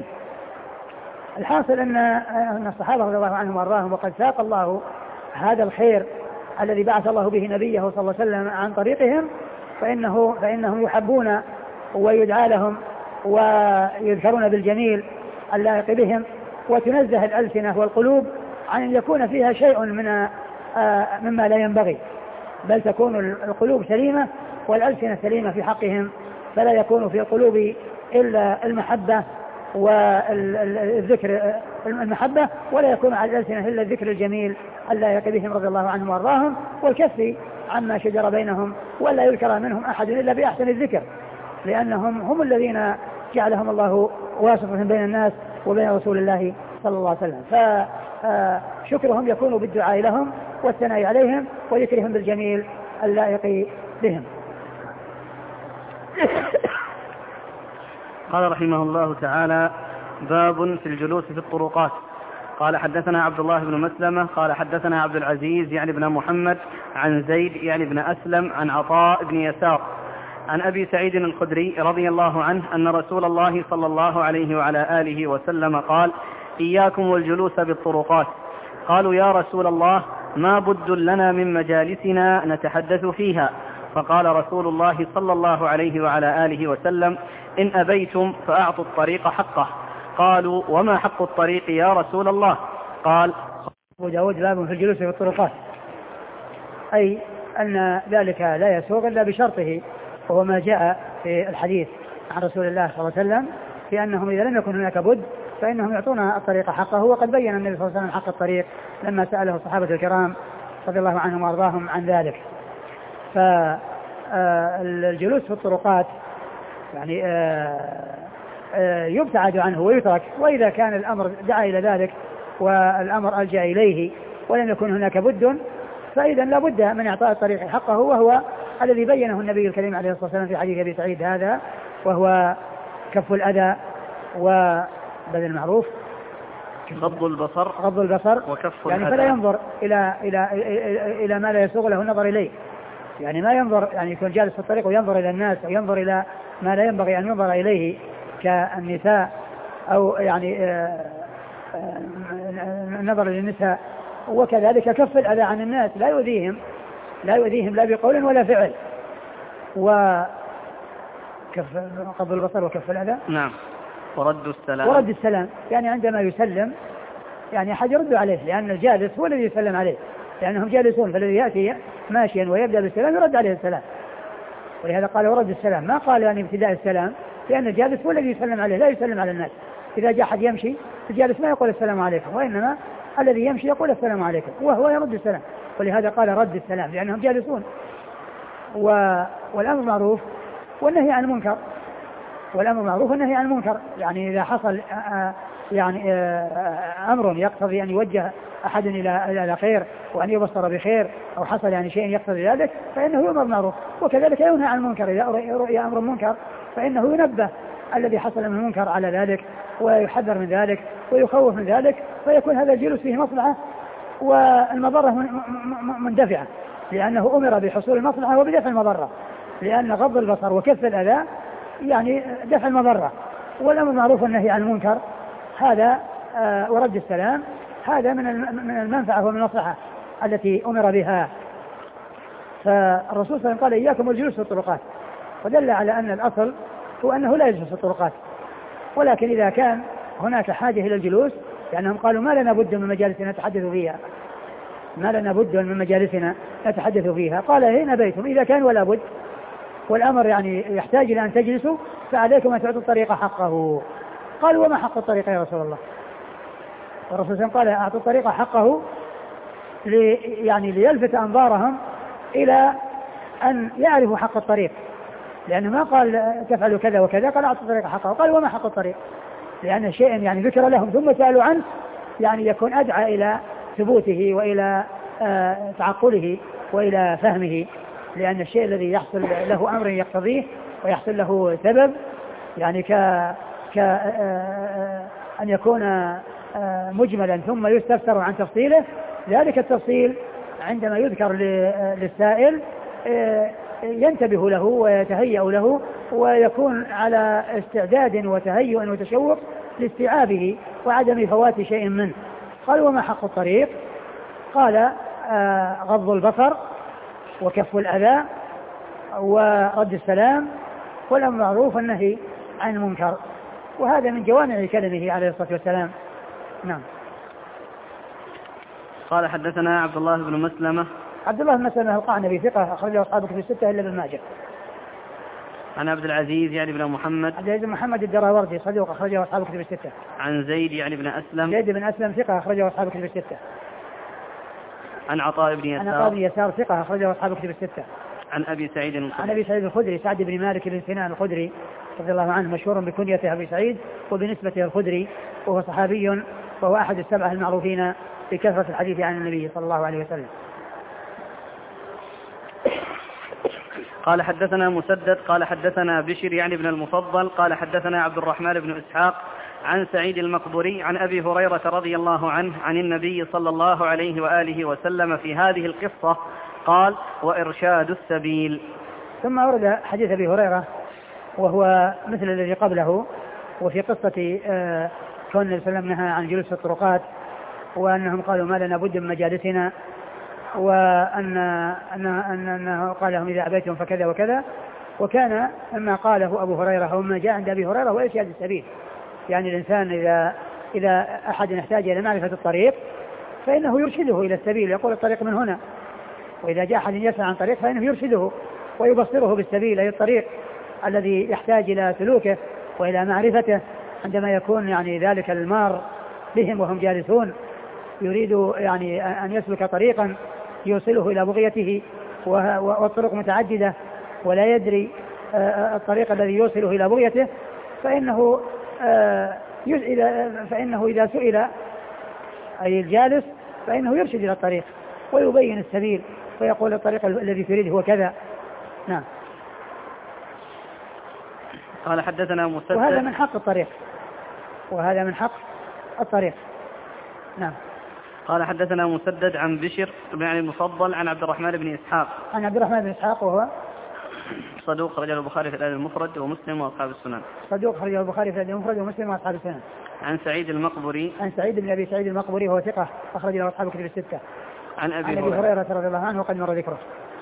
الحاصل أن أن الصحابة رضي الله عنهم وأرضاهم وقد ساق الله هذا الخير الذي بعث الله به نبيه صلى الله عليه وسلم عن طريقهم، فإنه فإنهم يحبون ويدعى لهم ويذكرون بالجميل اللائق بهم، وتنزه الألسنة والقلوب عن أن يكون فيها شيء من مما لا ينبغي، بل تكون القلوب سليمة والألسنة سليمة في حقهم، فلا يكون في القلوب إلا المحبة والذكر المحبة، ولا يكون على الألسنة إلا الذكر الجميل اللائق بهم رضي الله عنهم وارضاهم، والكف عما شجر بينهم، ولا يذكر منهم أحد إلا بأحسن الذكر، لأنهم هم الذين جعلهم الله واسطة بين الناس وبين رسول الله صلى الله عليه وسلم. فشكرهم يكون بالدعاء لهم والثناء عليهم وذكرهم بالجميل اللائق بهم. قال رحمه الله تعالى: باب في الجلوس في الطرقات. قال حدثنا عبد الله بن مسلمة قال حدثنا عبد العزيز يعني بن محمد عن زيد يعني بن أسلم عن عطاء بن يسار عن أبي سعيد الخدري رضي الله عنه أن رسول الله صلى الله عليه وعلى آله وسلم قال: إياكم والجلوس بالطرقات. قالوا: يا رسول الله ما بد لنا من مجالسنا نتحدث فيها. فقال رسول الله صلى الله عليه وعلى آله وسلم: إن أبيتم فأعطوا الطريق حقه. قالوا: وما حق الطريق يا رسول الله؟ قال: أبو داود باب في الجلوس في الطرقات، أي أن ذلك لا يسوغ إلا بشرطه، وهو ما جاء في الحديث عن رسول الله صلى الله عليه وسلم في أنهم إذا لم يكن هناك بد فإنهم يعطون الطريق حقه. وقد بين النبي صلى الله عليه وسلم حق الطريق لما سأله الصحابة الكرام رضي الله عنهم وارضاهم عن ذلك. فالجلوس في الطرقات يعني يبتعد عنه ويترك، وإذا كان الأمر دعا إلى ذلك والأمر ألجأ إليه ولم يكن هناك بد فإذا لا بد من إعطاء الطريق حقه، وهو الذي بينه النبي الكريم عليه الصلاة والسلام في حديث أبي سعيد هذا، وهو كف الأذى وبذل المعروف، غض البصر غض البصر وكف يعني الأذى. فلا ينظر إلى إلى إلى إلى ما لا يسوغ له النظر إليه، يعني ما ينظر يعني يكون جالس في الطريق وينظر إلى الناس أو ينظر إلى ما لا ينبغي أن ينظر إليه كالنساء أو يعني النظر للنساء، وكذلك كف الأذى عن الناس لا يؤذيهم لا يؤذيهم لا بقول ولا فعل، وكف غض البصر وكف الأذى. نعم. ورد السلام ورد السلام يعني عندما يسلم يعني أحد يرد عليه، لأن الجالس هو الذي يسلم عليه، لأنهم جالسون، فالذي يأتي ماشيا ويبدأ بالسلام يرد عليه السلام، ولهذا قال ورد السلام، ما قال يعني ابتداء السلام، لأن الجالس هو الذي يسلم عليه لا يسلم على الناس. إذا جاء أحد يمشي الجالس ما يقول السلام عليكم، وإنما الذي يمشي يقول السلام عليكم وهو يرد السلام، ولهذا قال رد السلام لأنهم جالسون. و... والأمر معروف والنهي عن المنكر، والأمر معروف والنهي عن المنكر، يعني إذا حصل يعني أمر يقتضي أن يوجه أحد إلى إلى خير وأن يبصر بخير أو حصل يعني شيء يقتضي ذلك فإنه يؤمر بالمعروف، وكذلك ينهى عن المنكر إذا رؤي أمر منكر فإنه ينبه الذي حصل من المنكر على ذلك ويحذر من ذلك ويخوف من ذلك، فيكون هذا الجلوس فيه مصلحة والمضرة مندفعة، لأنه أمر بحصول المصلحة وبدفع المضرة، لأن غض البصر وكف الأذى يعني دفع المضرة، والأمر المعروف والنهي عن المنكر هذا آه ورد السلام هذا من من المنفعة ومن المصلحة التي أمر بها. فالرسول صلى الله عليه وسلم قال إياكم والجلوس في الطرقات، ودل على أن الأصل هو أنه لا يجلس في الطرقات، ولكن إذا كان هناك حاجة إلى الجلوس لأنهم قالوا ما لنا بد من مجالسنا نتحدث فيها ما لنا بد من مجالسنا نتحدث فيها قال هنا بيتم إذا كان ولا بد والأمر يعني يحتاج إلى أن تجلسوا فعليكم أن تعطوا الطريق حقه. قالوا وما حق الطريق يا رسول الله؟ والرسول صلى الله عليه وسلم قال أعطوا الطريق حقه لي يعني ليلفت أنظارهم إلى أن يعرفوا حق الطريق، لأنه ما قال تفعلوا كذا وكذا، قال أعطوا الطريق حقه. قال وما حق الطريق؟ لأن شيء يعني ذكر لهم ثم سألوا عنه يعني يكون أدعى إلى ثبوته وإلى آه تعقله وإلى فهمه، لأن الشيء الذي يحصل له أمر يقتضيه ويحصل له سبب يعني ك ك أن يكون مجملا ثم يستفسر عن تفصيله، ذلك التفصيل عندما يذكر للسائل ينتبه له ويتهيأ له ويكون على استعداد وتهيؤ وتشوق لاستيعابه وعدم فوات شيء منه. قال وما حق الطريق؟ قال غض البصر وكف الأذى ورد السلام والأمر معروف والنهي عن المنكر، وهذا من جوامع كلمه عليه الصلاة والسلام. نعم. قال حدثنا عبد الله بن مسلمة. عبد الله بن مسلمة القعنبي ثقة أخرجه أصحاب الكتب الستة إلا ابن ماجه. عن عبد العزيز يعني بن محمد. عبد العزيز بن محمد الدراوردي صدوق أخرجه أصحاب الكتب الستة. عن زيد يعني بن أسلم. زيد بن أسلم ثقة أخرجه أصحاب الكتب الستة. عن عطاء بن يسار. عن عطاء بن يسار ثقة أخرجه أصحاب الكتب الستة. عن أبي سعيد الخدري. عن أبي سعيد الخدري سعد بن مالك بن سنان الخدري رضي الله عنه مشهور بكنيته أبي سعيد وبنسبته الخدري، وهو صحابي وهو أحد السبعة المعروفين بكثرة الحديث عن النبي صلى الله عليه وسلم. قال حدثنا مسدد قال حدثنا بشر يعني بن المفضل قال حدثنا عبد الرحمن بن إسحاق عن سعيد المقبري عن أبي هريرة رضي الله عنه عن النبي صلى الله عليه وآله وسلم في هذه القصة قال وإرشاد السبيل. ثم ورد حديث أبي هريرة وهو مثل الذي قبله، وفي قصة كون النبي صلى الله عليه وسلم نهى عن جلوس الطرقات وأنهم قالوا ما لنا بد من مجالسنا، وأن أنه, أنه قال لهم إذا أبيتم فكذا وكذا، وكان مما قاله أبو هريرة وما جاء عند أبي هريرة وإرشاد السبيل، يعني الإنسان إذا إذا أحد يحتاج إلى معرفة الطريق فإنه يرشده إلى السبيل، يقول الطريق من هنا، وإذا جاء أحد يسأل عن طريق فإنه يرشده ويبصره بالسبيل أي الطريق الذي يحتاج إلى سلوكه وإلى معرفته، عندما يكون يعني ذلك المار بهم وهم جالسون يريد يعني أن يسلك طريقا يوصله إلى بغيته والطرق متعددة ولا يدري الطريق الذي يوصله إلى بغيته، فإنه فإنه إذا سئل أي الجالس فإنه يرشد إلى الطريق ويبين السبيل ويقول الطريق الذي تريد هو كذا. نعم. قال حدثنا مسدد. وهذا من حق الطريق وهذا من حق الطريق. نعم. قال حدثنا مسدد عن بشر بن يعني المفضل عن عبد الرحمن بن إسحاق. عن عبد الرحمن بن إسحاق وهو صدوق رجل البخاري في الأدب المفرد ومسلم وأصحاب السنن. صدوق رجل البخاري في الأدب المفرد ومسلم وأصحاب السنن. عن سعيد المقبري. عن سعيد بن أبي سعيد المقبري وهو ثقة أخرج له أصحاب الكتب الستة. عن أبي, عن أبي هريرة رضي الله عنه وقد مر ذكره.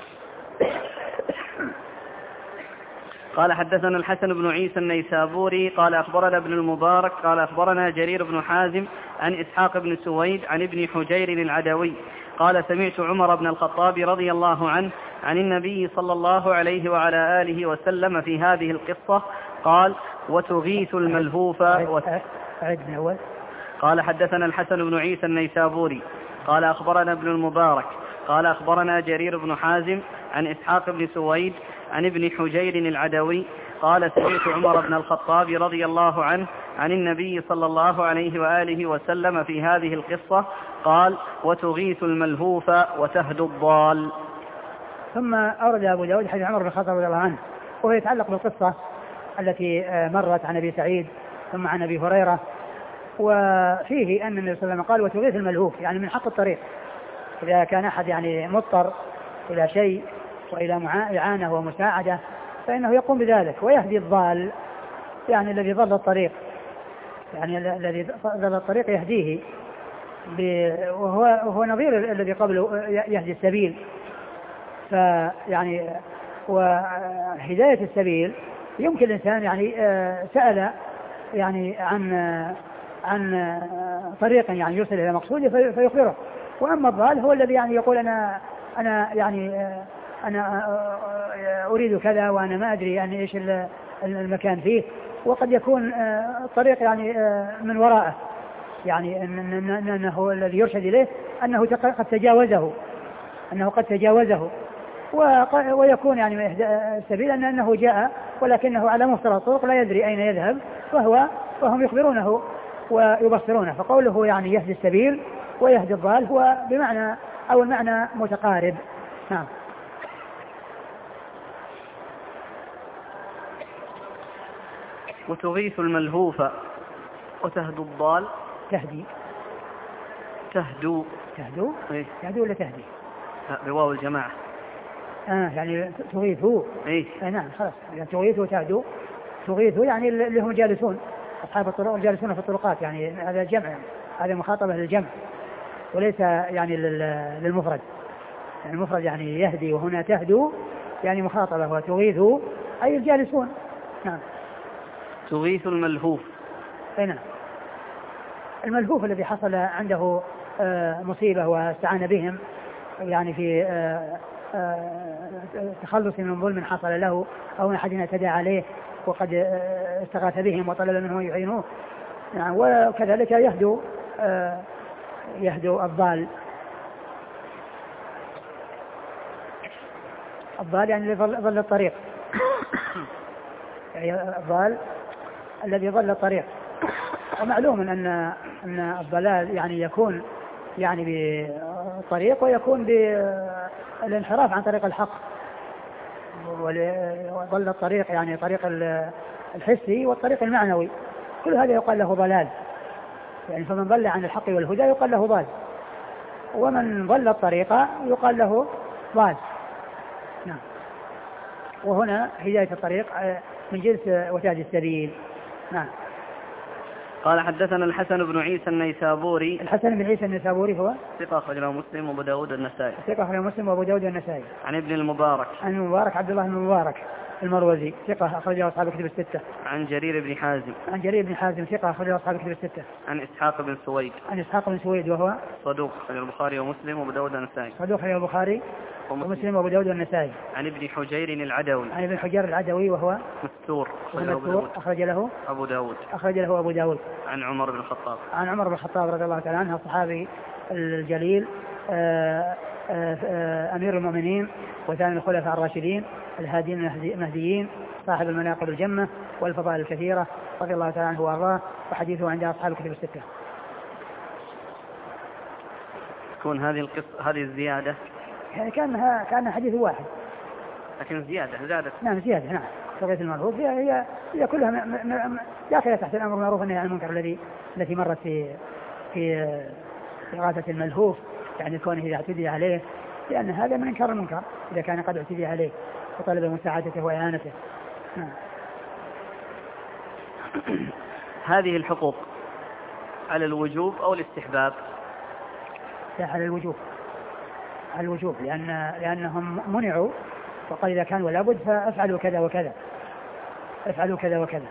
قال حدثنا الحسن بن عيسى النيسابوري قال أخبرنا ابن المبارك قال أخبرنا جرير بن حازم عن إسحاق بن سويد عن ابن حجير العدوي قال سمعت عمر بن الخطاب رضي الله عنه عن النبي صلى الله عليه وعلى آله وسلم في هذه القصة قال وتغيث الملهوف وت... قال حدثنا الحسن بن عيسى النيسابوري قال أخبرنا ابن المبارك قال أخبرنا جرير بن حازم عن إسحاق بن سويد عن ابن حجير العدوي قال سمعت عمر بن الخطاب رضي الله عنه عن النبي صلى الله عليه وآله وسلم في هذه القصة قال: وتغيث الملهوف وتهدو الضال. ثم أورد أبو داود حديث عمر بن الخطاب رضي الله عنه، وهو يتعلق بالقصة التي مرت عن أبي سعيد ثم عن أبي هريرة، وفيه أن النبي صلى الله عليه وسلم قال: وتغيث الملهوف، يعني من حق الطريق إذا كان أحد يعني مضطر إلى شيء وإلى إعانة ومساعدة فإنه يقوم بذلك، ويهدي الضال، يعني الذي ضل الطريق، يعني الذي ضل الطريق يهديه، وهو, وهو نظير الذي قبله يهدي السبيل. فيعني وهداية السبيل يمكن الإنسان يعني سأل يعني عن عن طريق يعني يوصل إلى مقصوده فيخبره. وأما الضال هو الذي يعني يقول أنا أنا يعني أنا أريد كذا وأنا ما أدري يعني إيش المكان فيه، وقد يكون الطريق يعني من وراءه، يعني أنه الذي يرشد إليه أنه قد تجاوزه أنه قد تجاوزه ويكون يعني السبيل أنه جاء ولكنه على مفترض الطرق لا يدري أين يذهب، وهو وهم يخبرونه ويبصرونه. فقوله يعني يهدي السبيل ويهدي الضال هو بمعنى أو المعنى متقارب. نعم. وتغيث الملهوف وتهدو الضال. تهدي تهدو تهدو إيه؟ تهدو ولا تهدي؟ بواو الجماعة. آه يعني تغيثوا. إيه؟ آه نعم خلاص، يعني تغيثوا وتهدو. تغيثوا يعني اللي هم جالسون أصحاب الطرق الجالسون في الطرقات، يعني هذا جمع، هذا مخاطبة للجمع وليس يعني للمفرد. يعني المفرد يعني يهدي، وهنا تهدو يعني مخاطبة، وتغيثوا أي الجالسون. نعم. تغيث الملهوف. أي نعم. الملهوف الذي حصل عنده مصيبة واستعان بهم يعني في تخلص من ظلم حصل له أو أحد اعتدى عليه وقد استغاث بهم وطلب منهم يعينوه. يعني وكذلك يهدو يهدو الضال. الضال يعني الذي ضل الطريق، يعني الضال الذي ضل الطريق. ومعلوم أن أن الضلال يعني يكون يعني بالطريق ويكون بالانحراف عن طريق الحق، وضل الطريق يعني طريق الحسي والطريق المعنوي، كل هذا يقال له ضلال. يعني فمن ضل عن الحق والهدى يقال له ضال، ومن ضل الطريق يقال له ضال. نعم. وهنا هداية الطريق من جنس وتهدي السبيل. نعم. قال: حدثنا الحسن بن عيسى النيسابوري. الحسن بن عيسى النيسابوري هو ثقة أخرجه مسلم وأبو داود والنسائي. ثقة أخرجه مسلم وأبو داود والنسائي. عن ابن المبارك. عن المبارك عبد الله بن المبارك المروزي، ثقة أخرجه أصحاب الكتب الستة. عن جرير بن حازم. عن جرير بن حازم ثقة أخرجه أصحاب الكتب الستة. عن إسحاق بن سويد. عن إسحاق بن سويد وهو صدوق أخرجه البخاري ومسلم وأبو داود والنسائي. صدوق أخرجه البخاري ومسلم وأبو داود والنسائي. عن ابن حجير العدوي. عن ابن حجير العدوي وهو مستور أخرج له أبو داود. أخرج له أبو داود. عن عمر بن الخطاب. عن عمر بن الخطاب رضي الله تعالى عنه الصحابي الجليل آآ آآ أمير المؤمنين وثاني الخلفاء الراشدين الهادين المهديين صاحب المناقب الجمة والفضائل الكثيرة رضي الله تعالى عنه وأرضاه، وحديثه عند أصحاب الكتب الستة. تكون هذه القصة هذه الزيادة يعني كانها كان حديث واحد لكن زيادة زادة. نعم زيادة. نعم. تغيث الملهوف هي هي هي كلها داخلة تحت الأمر بالمعروف والنهي عن المنكر الذي التي مرت في في إغاثة الملهوف، يعني كونه إذا اعتدي عليه، لأن هذا من إنكار المنكر إذا كان قد اعتدي عليه وطلب مساعدته وإعانته. نعم. هذه الحقوق على الوجوب أو الاستحباب؟ على الوجوب، على الوجوب، لأن لأنهم منعوا وقال إذا كان ولا بد فافعلوا كذا وكذا، افعلوا كذا وكذا.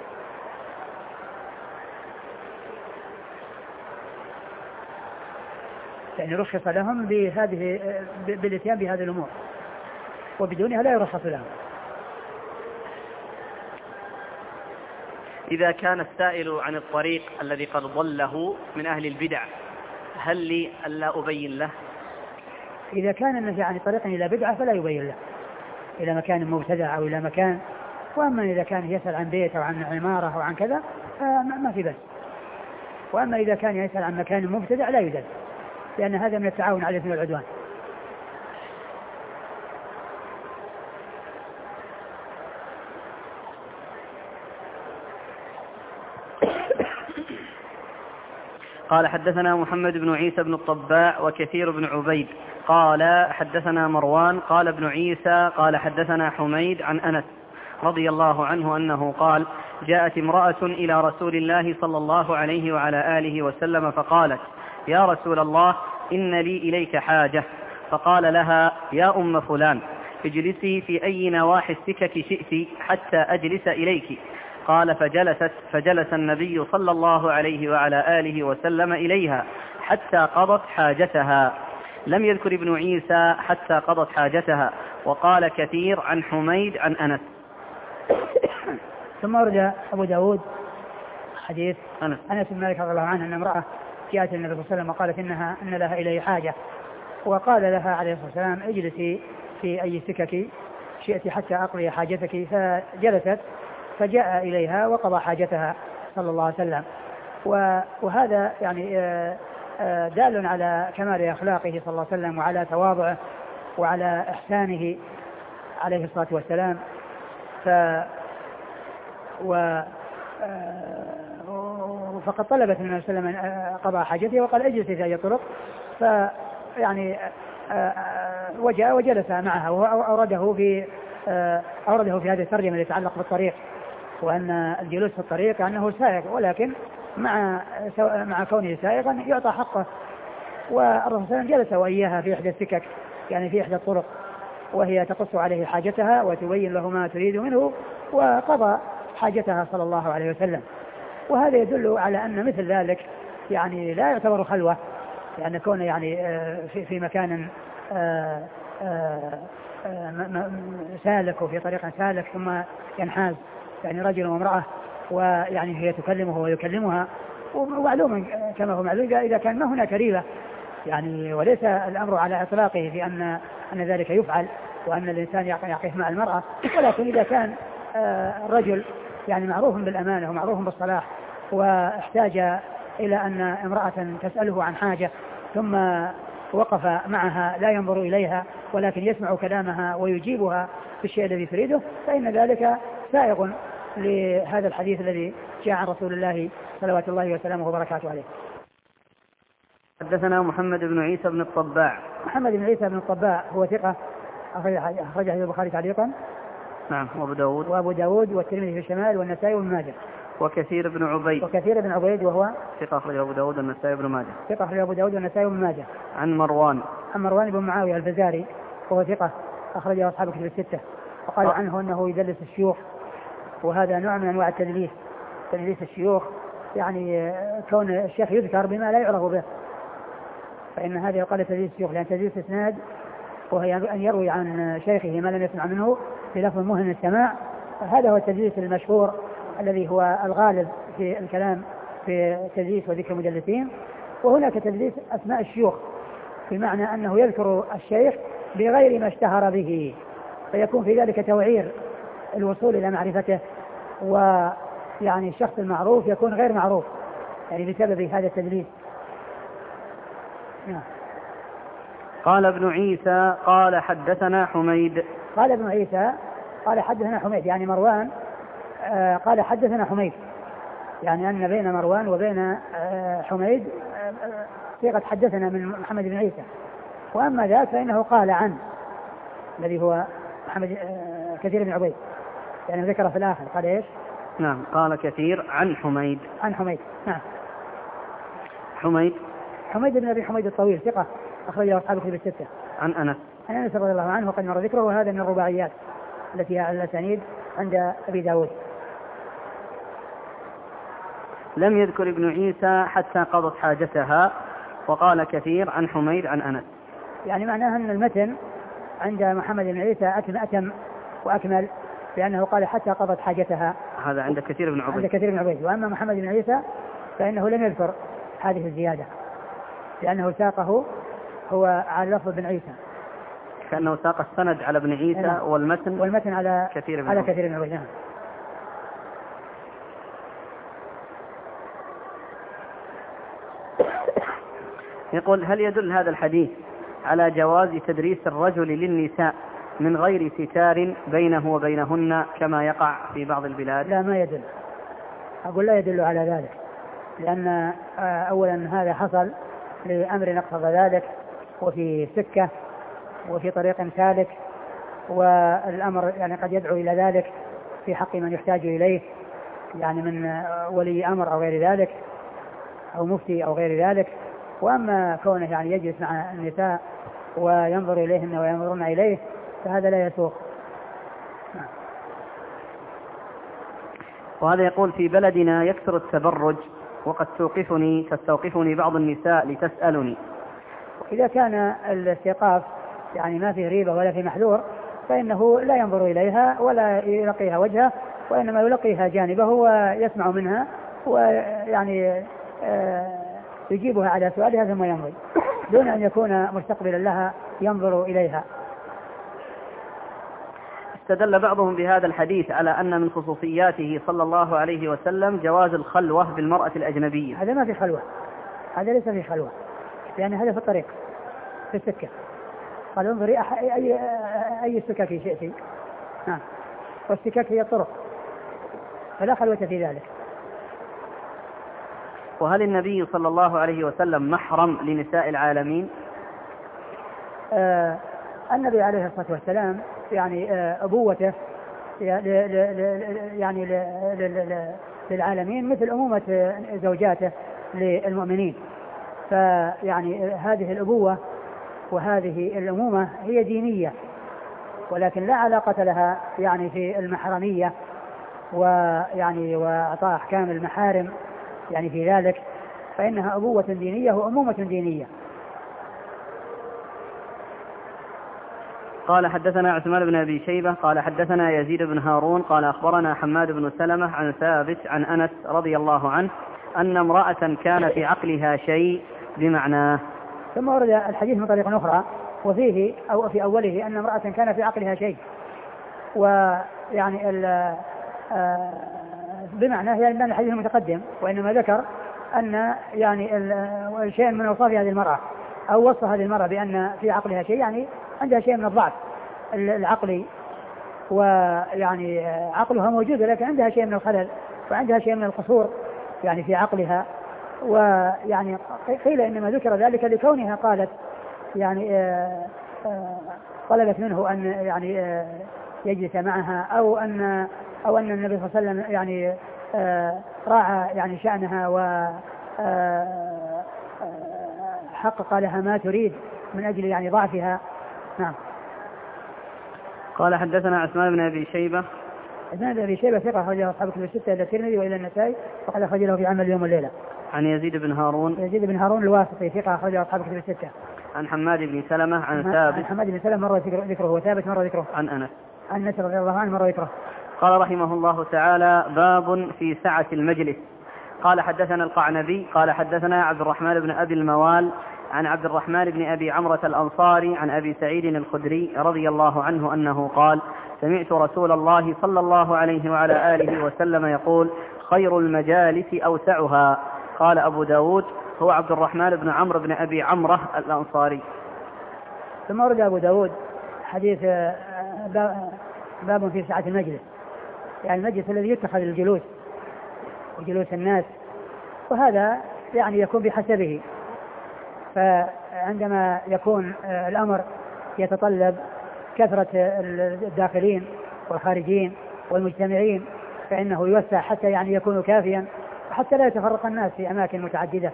يعني رخص لهم بهذه بالاتيان بهذه الأمور، وبدونها لا يرخص لهم. إذا كان السائل عن الطريق الذي قد ضله من أهل البدع هل لي ألا أبين له؟ إذا كان النهي عن طريق إلى بدعة فلا يبين له إلى مكان مبتدع أو إلى مكان. وأما إذا كان يسأل عن بيت أو عن عمارة أو عن كذا فما في بس. وأما إذا كان يسأل عن مكان مبتدع لا يدل، لأن هذا من التعاون على الإثم والعدوان. قال حدثنا محمد بن عيسى بن الطباع وكثير بن عبيد قال حدثنا مروان قال ابن عيسى قال حدثنا حميد عن أنس رضي الله عنه أنه قال جاءت امرأة إلى رسول الله صلى الله عليه وعلى آله وسلم فقالت يا رسول الله إن لي إليك حاجة، فقال لها يا أم فلان اجلسي في أي نواحي السكك شئت حتى أجلس إليك. قال فجلست فجلس النبي صلى الله عليه وعلى آله وسلم إليها حتى قضت حاجتها. لم يذكر ابن عيسى حتى قضت حاجتها. وقال كثير عن حميد عن أنس. ثم ورد أبو داود حديث أنس, أنس بن مالك رضي الله عنه أن امرأة جاءت النبي صلى الله عليه وسلم وقالت إنها إن لها إليه حاجة، وقال لها عليه الصلاة والسلام اجلسي في أي سكك شئت حتى أقضي حاجتك، فجلست فجاء إليها وقضى حاجتها صلى الله عليه وسلم. وهذا يعني دال على كمال أخلاقه صلى الله عليه وسلم وعلى تواضعه وعلى إحسانه عليه الصلاة والسلام. ف و فقد طلبت النبي صلى الله عليه وسلم قضاء حاجته وقال اجلسي في أي طرق، فيعني وجاء وجلس معها وأورده في أورده في هذه الترجمة اللي يتعلق بالطريق، وأن الجلوس في الطريق أنه سائق، ولكن مع مع كونه سائقا يعطى حقه. والرسول صلى الله عليه وسلم جلس وإياها في إحدى السكك، يعني في إحدى الطرق، وهي تقص عليه حاجتها وتبين له ما تريد منه، وقضى حاجتها صلى الله عليه وسلم. وهذا يدل على أن مثل ذلك يعني لا يعتبر خلوة، لأن يعني كونه يعني في في مكان سالك وفي طريق سالك ثم ينحاز يعني رجل وامرأة، ويعني هي تكلمه ويكلمها، ومعلوم كما هو معلوم إذا كان ما هناك ريبة يعني، وليس الأمر على إطلاقه في أن أن ذلك يفعل وأن الإنسان يقف مع المرأة، ولكن إذا كان الرجل يعني معروف بالأمانة ومعروف بالصلاح واحتاج إلى أن امرأة تسأله عن حاجة ثم وقف معها لا ينظر إليها ولكن يسمع كلامها ويجيبها بالشيء الذي تريده، فإن ذلك سائغ لهذا الحديث الذي جاء عن رسول الله صلوات الله وسلامه وبركاته عليه. حدثنا محمد بن عيسى بن الطباع. محمد بن عيسى بن الطباع هو ثقة أخرجه البخاري تعليقا. نعم. وأبو داود وأبو داود والترمذي في الشمال والنسائي وابن ماجه. وكثير بن عبيد. وكثير بن عبيد وهو ثقة أخرجه أبو داود والنسائي وابن ماجه. ثقة أخرجه أبو داود والنسائي وابن ماجه. عن مروان. عن مروان بن معاوية الفزاري وهو ثقة أخرجه أصحاب الكتب الستة. وقال أه. عنه أنه يدلس الشيوخ، وهذا نوع من أنواع التدليس، تدليس الشيوخ، يعني كون الشيخ يذكر بما لا يعرف به، فإن هذا يقال تدليس الشيوخ، لأن تدليس إسناد وهي أن يروي عن شيخه ما لم يسمع منه بلفظ مهن السماع، هذا هو التدليس المشهور الذي هو الغالب في الكلام في تدليس وذكر المدلسين. وهناك تدليس أسماء الشيوخ بمعنى أنه يذكر الشيخ بغير ما اشتهر به، فيكون في ذلك توعير الوصول إلى معرفته، ويعني الشخص المعروف يكون غير معروف يعني بسبب هذا التدليس. نعم. قال ابن عيسى قال حدثنا حميد. قال ابن عيسى قال حدثنا حميد، يعني مروان آه قال حدثنا حميد، يعني أن بين مروان وبين آه حميد صيغة آه حدثنا من محمد بن عيسى. وأما ذاك فإنه قال عن الذي هو محمد آه كثير بن عبيد، يعني ذكر في الآخر قال إيش؟ نعم. قال كثير عن حميد. عن حميد. نعم. حميد حميد بن أبي حميد الطويل ثقة أخرجه أصحاب الكتب الستة. عن أنس. عن أنس رضي الله عنه وقد مر ذكره، وهذا من الرباعيات التي هي على الأسانيد عند أبي داود. لم يذكر ابن عيسى حتى قضت حاجتها. وقال كثير عن حميد عن أنس، يعني معناها أن المتن عند محمد بن عيسى أتم أتم وأكمل، لأنه قال حتى قضت حاجتها. هذا عند كثير بن عبيد. عند كثير بن عبيد. وأما محمد بن عيسى فإنه لم يذكر هذه الزيادة، لأنه ساقه هو على لفظ بن عيسى، كأنه ساق السند على ابن عيسى هنا. والمتن والمتن على كثير على كثير بن عبيد. يقول: هل يدل هذا الحديث على جواز تدريس الرجل للنساء من غير ستار بينه وبينهن كما يقع في بعض البلاد؟ لا، ما يدل. أقول لا يدل على ذلك، لأن أولا هذا حصل لأمر اقتضى ذلك، وفي سكة وفي طريق سالك، والأمر يعني قد يدعو إلى ذلك في حق من يحتاج إليه، يعني من ولي أمر أو غير ذلك أو مفتي أو غير ذلك. وأما كونه يعني يجلس مع النساء وينظر إليهن وينظرون إليه فهذا لا يسوق. وهذا يقول: في بلدنا يكثر التبرج وقد توقفني تستوقفني بعض النساء لتسألني. إذا كان الاستيقاف يعني ما فيه ريبة ولا فيه محذور فإنه لا ينظر إليها ولا يلقيها وجهه، وإنما يلقيها جانبه ويسمع منها ويعني يجيبها على سؤالها ثم يمضي دون أن يكون مستقبلا لها ينظر إليها. استدل بعضهم بهذا الحديث على أن من خصوصياته صلى الله عليه وسلم جواز الخلوة بالمرأة الأجنبية. هذا ما في خلوة، هذا ليس في خلوة، يعني هذا في الطريق في السكة. قال: انظري أي أي, أي سكك شئتي. نعم، والسكك هي الطرق، فلا خلوة في ذلك. وهل النبي صلى الله عليه وسلم محرم لنساء العالمين؟ آه النبي عليه الصلاة والسلام يعني آه أبوته يعني للعالمين مثل أمومة زوجاته للمؤمنين، فيعني هذه الأبوة وهذه الأمومة هي دينية، ولكن لا علاقة لها يعني في المحرمية ويعني وإعطاء أحكام المحارم يعني في ذلك، فإنها أبوة دينية وأمومة دينية. قال: حدثنا عثمان بن أبي شيبة قال حدثنا يزيد بن هارون قال أخبرنا حماد بن سلمة عن ثابت عن أنس رضي الله عنه أن امرأة كان في عقلها شيء بمعناه. ثم ورد الحديث من طريق أخرى وفيه أو في أوله أن امرأة كان في عقلها شيء، ويعني بمعنى هي يعني الحديث المتقدم، وإنما ذكر أن يعني شيء من أوصاف هذه المرأة أو وصف هذه المرأة بأن في عقلها شيء، يعني عندها شيء من الضعف العقلي، ويعني عقلها موجود لكن عندها شيء من الخلل وعندها شيء من القصور يعني في عقلها. ويعني قيل إنما ذكر ذلك لكونها قالت يعني آآ آآ طلبت منه أن يعني يجلس معها، أو أن أو أن النبي صلى الله عليه وسلم يعني راعى يعني شأنها وحقق لها ما تريد من أجل يعني ضعفها. نعم. قال: حدثنا عثمان بن أبي شيبة. عثمان بن أبي شيبة ثقة أخرجه أصحاب الكتب الستة إلى الترمذي وإلى النسائي، وقد أخرج له في عمل اليوم والليلة. عن يزيد بن هارون. يزيد بن هارون الواسطي ثقة أخرجه أصحاب الكتب الستة. عن حماد بن سلمة عن ثابت. عن حماد بن سلمة مرة ذكره وثابت مرة ذكره. عن أنس. عن أنس رضي الله عنه مرة ذكره. قال رحمه الله تعالى: باب في سعة المجلس. قال: حدثنا القعنبي قال حدثنا عبد الرحمن بن أبي الموال عن عبد الرحمن بن أبي عمرة الأنصاري عن أبي سعيد الخدري رضي الله عنه أنه قال: سمعت رسول الله صلى الله عليه وعلى آله وسلم يقول: خير المجالس أوسعها. قال أبو داود: هو عبد الرحمن بن عمرو بن أبي عمرة الأنصاري. ثم ورد أبو داود حديث باب في سعة المجلس، يعني المجلس الذي يتخذ الجلوس وجلوس الناس، وهذا يعني يكون بحسبه، فعندما يكون الأمر يتطلب كثرة الداخلين والخارجين والمجتمعين فإنه يوسع حتى يعني يكون كافيا، وحتى لا يتفرق الناس في أماكن متعددة.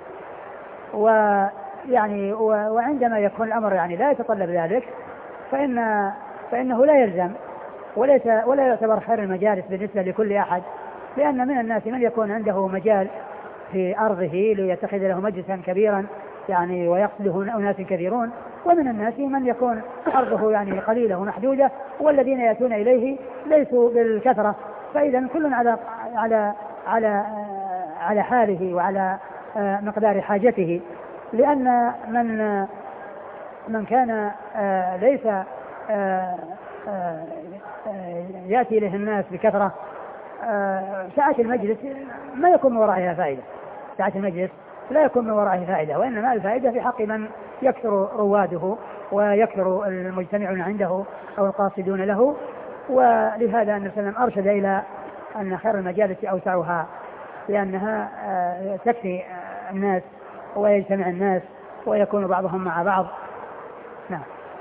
ويعني وعندما يكون الأمر يعني لا يتطلب ذلك فإن فإنه لا يلزم وليس ولا يعتبر خير المجالس بالنسبة لكل أحد، لأن من الناس من يكون عنده مجال في أرضه ليتخذ له مجلسا كبيرا يعني ويقصده أناس كثيرون، ومن الناس من يكون أرضه يعني قليلة ومحدودة والذين يأتون إليه ليسوا بالكثرة، فإذا كل على على على على حاله وعلى مقدار حاجته، لأن من من كان ليس يأتي إليه الناس بكثرة ساعة المجلس ما يكون من ورائها فائدة، ساعة المجلس لا يكون من ورائه فائدة، وإنما الفائدة في حق من يكثر رواده ويكثر المجتمعون عنده أو القاصدون له. ولهذا النبي صلى الله عليه وسلم أرشد إلى أن خير المجالس أوسعها، لأنها تكفي الناس ويجتمع الناس ويكون بعضهم مع بعض. نعم.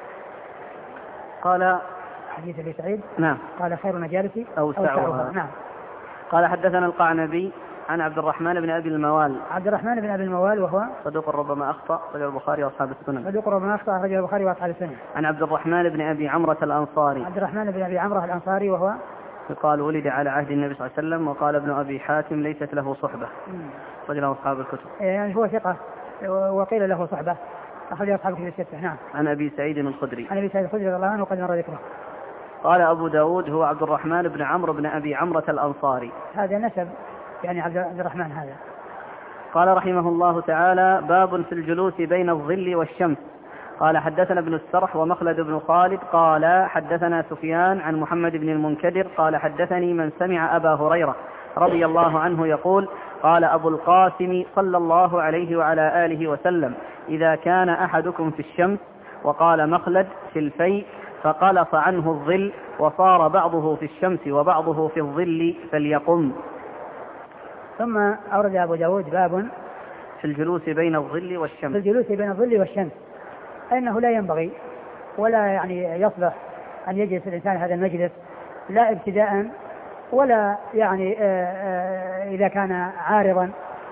قال حديث أبي سعيد. نعم. قال خير المجالس أوسعها. أوسعها. نعم. قال حدثنا القعنبي عن عبد الرحمن بن أبي الموال. عبد الرحمن بن أبي الموال وهو صدوق ربما أخطأ، رجل البخاري وأصحاب السنن. صدوق ربما أخطأ، رجل البخاري وأصحاب السنن. عن عبد الرحمن بن أبي عمرة الأنصاري. عبد الرحمن بن أبي عمرة الأنصاري وهو قال ولد على عهد النبي صلى الله عليه وسلم، وقال ابن أبي حاتم ليست له صحبة، رجل أصحاب الكتب. يعني هو ثقة وقيل له صحبة، أخرج أصحاب الكتب الستة. نعم. عن أبي سعيد الخدري. عن أبي سعيد الخدري رضي الله عنه وقد مر ذكره. قال أبو داود هو عبد الرحمن بن عمرو بن أبي عمرة الأنصاري. هذا نسب يعني عبد الرحمن هذا. قال رحمه الله تعالى باب في الجلوس بين الظل والشمس. قال حدثنا ابن السرح ومخلد بن خالد قال حدثنا سفيان عن محمد بن المنكدر قال حدثني من سمع أبا هريرة رضي الله عنه يقول قال أبو القاسم صلى الله عليه وعلى آله وسلم إذا كان أحدكم في الشمس، وقال مخلد في الفيء فقلص عنه الظل وصار بعضه في الشمس وبعضه في الظل فليقم. ثم أورد أبو داود باب في الجلوس بين الظل والشمس. في الجلوس بين الظل والشمس، أنه لا ينبغي ولا يعني يصلح أن يجلس الإنسان هذا المجلس لا ابتداء ولا يعني آآ آآ إذا كان عارضا،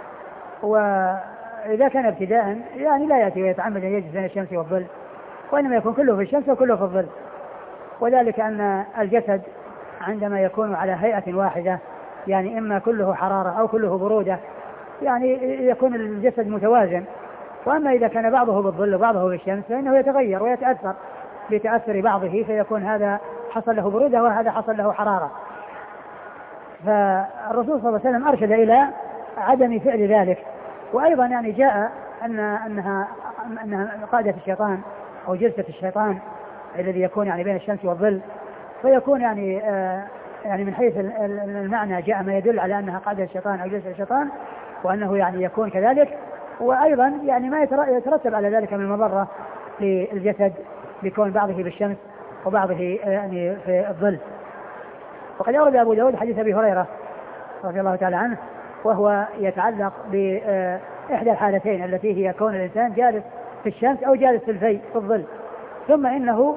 وإذا كان ابتداء يعني لا يأتي ويتعمد أن يجلس بين الشمس والظل، وإنما يكون كله في الشمس وكله في الظل. وذلك أن الجسد عندما يكون على هيئة واحدة يعني إما كله حرارة أو كله برودة يعني يكون الجسد متوازن. وأما إذا كان بعضه بالظل وبعضه بالشمس فإنه يتغير ويتأثر بتأثر بعضه، فيكون هذا حصل له برودة وهذا حصل له حرارة. فالرسول صلى الله عليه وسلم أرشد إلى عدم فعل ذلك. وأيضا يعني جاء أن أنها أنها قاعدة الشيطان أو جلسة الشيطان الذي يكون يعني بين الشمس والظل، فيكون يعني آه يعني من حيث المعنى جاء ما يدل على أنها قاعدة الشيطان أو جلسة الشيطان، وأنه يعني يكون كذلك. وأيضا يعني ما يترتب على ذلك من مضرة للجسد بكون بعضه بالشمس وبعضه يعني في الظل. وقد أورد أبو داود حديث أبي هريرة رضي الله تعالى عنه، وهو يتعلق بإحدى الحالتين التي هي كون الإنسان جالس في الشمس أو جالس في الفي في الظل، ثم إنه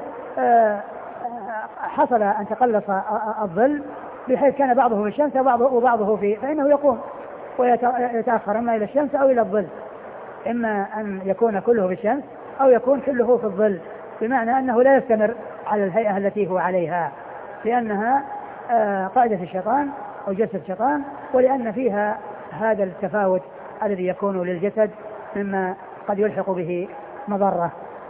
حصل أن تقلص الظل بحيث كان بعضه في الشمس وبعضه في، فإنه يقوم ويتأخر إما إلى الشمس أو إلى الظل، إما أن يكون كله في الشمس أو يكون كله في الظل، بمعنى أنه لا يستمر على الهيئة التي هو عليها، لأنها قاعدة الشيطان أو جلسة الشيطان، ولأن فيها هذا التفاوت الذي يكون للجسد مما قد يلحق به مضرة.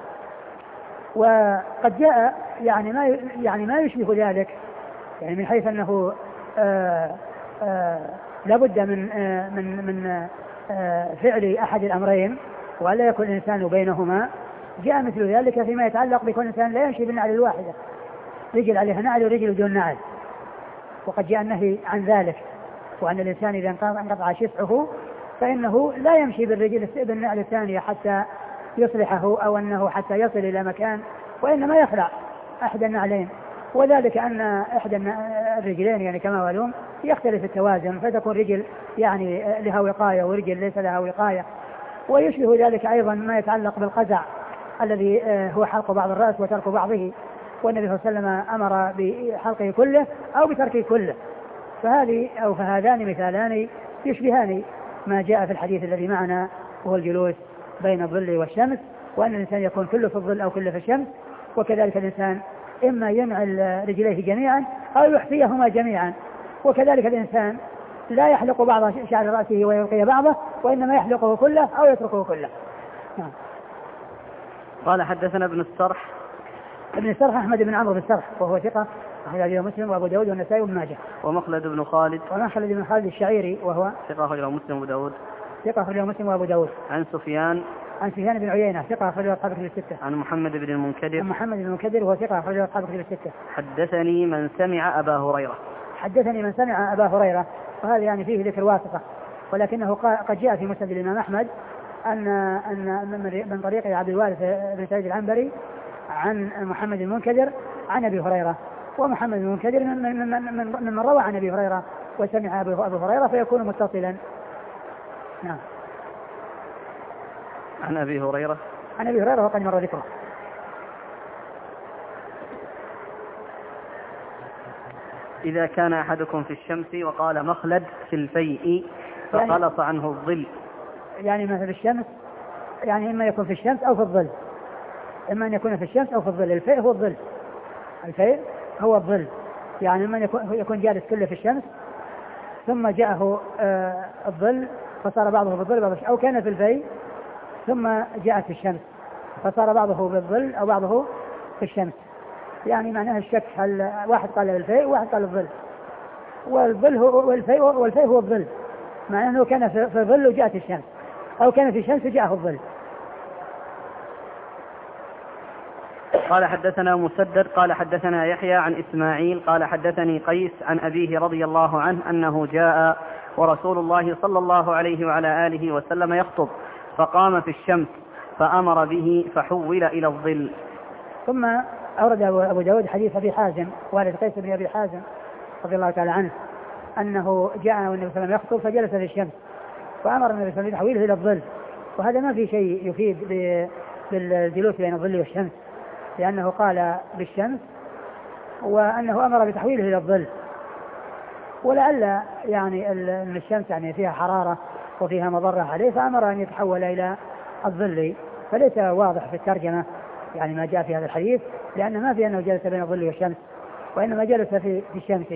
وقد جاء يعني ما يعني ما يشبه ذلك، يعني من حيث أنه آآ آآ لابد من آآ من من فعل أحد الأمرين ولا يكون الإنسان بينهما. جاء مثل ذلك فيما يتعلق بكون الإنسان لا يمشي بالنعل الواحدة، رجل عليها نعل ورجل دون نعل، وقد جاء النهي عن ذلك، وأن الإنسان إذا انقطع شسعه فإنه لا يمشي بالرجل بالنعل الثانية حتى يصلحه أو أنه حتى يصل إلى مكان، وإنما يخلع أحد النعلين. وذلك أن إحدى الرجلين يعني كما معلوم يختلف التوازن، فتكون رجل يعني لها وقاية ورجل ليس لها وقاية. ويشبه ذلك أيضا ما يتعلق بالقزع الذي هو حلق بعض الرأس وترك بعضه، والنبي صلى الله عليه وسلم أمر بحلقه كله أو بتركه كله. فهذه أو فهذان مثالان يشبهان ما جاء في الحديث الذي معنا، وهو الجلوس بين الظل والشمس، وأن الإنسان يكون كله في الظل أو كله في الشمس. وكذلك الإنسان إما ينعل رجليه جميعا أو يحفيهما جميعا. وكذلك الإنسان لا يحلق بعض شعر رأسه ويلقي بعضه، وإنما يحلقه كله أو يتركه كله. نعم. قال حدثنا ابن السرح. ابن السرح أحمد بن عمرو بن السرح وهو ثقة، أخرج له مسلم وأبو داود والنسائي وابن ماجه. ومخلد بن خالد. ومخلد بن خالد الشعيري وهو ثقة، أخرج له مسلم وأبو داود. ثقة، أخرج له مسلم وأبو داود. عن سفيان. عن سفيان بن عيينة ثقة، أخرج له أصحاب الكتب الستة. عن محمد بن المنكدر. عن محمد بن المنكدر وهو ثقة، أخرج له أصحاب الكتب الستة. حدثني من سمع أبا هريرة. حدثني من سمع أبا هريرة، وهذا يعني فيه ذكر واسطة، ولكنه قد جاء في مسند الإمام أحمد أن أن من طريق عبد الوارث بن سعيد العنبري عن محمد المنكدر عن أبي هريرة، ومحمد المنكدر من من من من, من روى عن أبي هريرة وسمع أبو هريرة فيكون متصلا. نعم. عن أبي هريرة عن أبي هريرة وقد مر ذكره. إذا كان أحدكم في الشمس وقال مخلد في الفيء فخلص عنه الظل، يعني مثل الشمس يعني إما يكون في الشمس أو في الظل، إما أن يكون في الشمس أو في الظل. الفيء هو الظل، الفيء هو الظل، يعني إما يكون يكون جالس كله في الشمس ثم جاءه آه الظل فصار بعضه بالظل بعضه، أو كان في الفيء ثم جاءت في الشمس فصار بعضه بالظل أو بعضه في الشمس. يعني معناها الشك، هل واحد قال الفيء وواحد قال الظل، والظل هو والفيء والفيء هو الظل، معناه أنه كان في الظل وجاءت الشمس، أو كان في الشمس وجاءه الظل. قال حدثنا مسدد قال حدثنا يحيى عن إسماعيل قال حدثني قيس عن أبيه رضي الله عنه أنه جاء ورسول الله صلى الله عليه وعلى آله وسلم يخطب فقام في الشمس فأمر به فحول إلى الظل. ثم أورد أبو داود حديث أبي حازم والد قيس بن أبي حازم رضي الله تعالى عنه أنه جاء والنبي صلى الله عليه وسلم يخطب فجلس في الشمس فأمر النبي صلى الله عليه وسلم بتحويله إلى الظل، وهذا ما في شيء يفيد بالجلوس بين الظل والشمس، لأنه قال بالشمس وأنه أمر بتحويله إلى الظل، ولعل يعني أن الشمس يعني فيها حرارة وفيها مضرة عليه فأمر أن يتحول إلى الظل، فليس واضح في الترجمة يعني ما جاء في هذا الحديث، لأن ما في أنه جلس بين الظل والشمس، وإنما جلس في الشمس.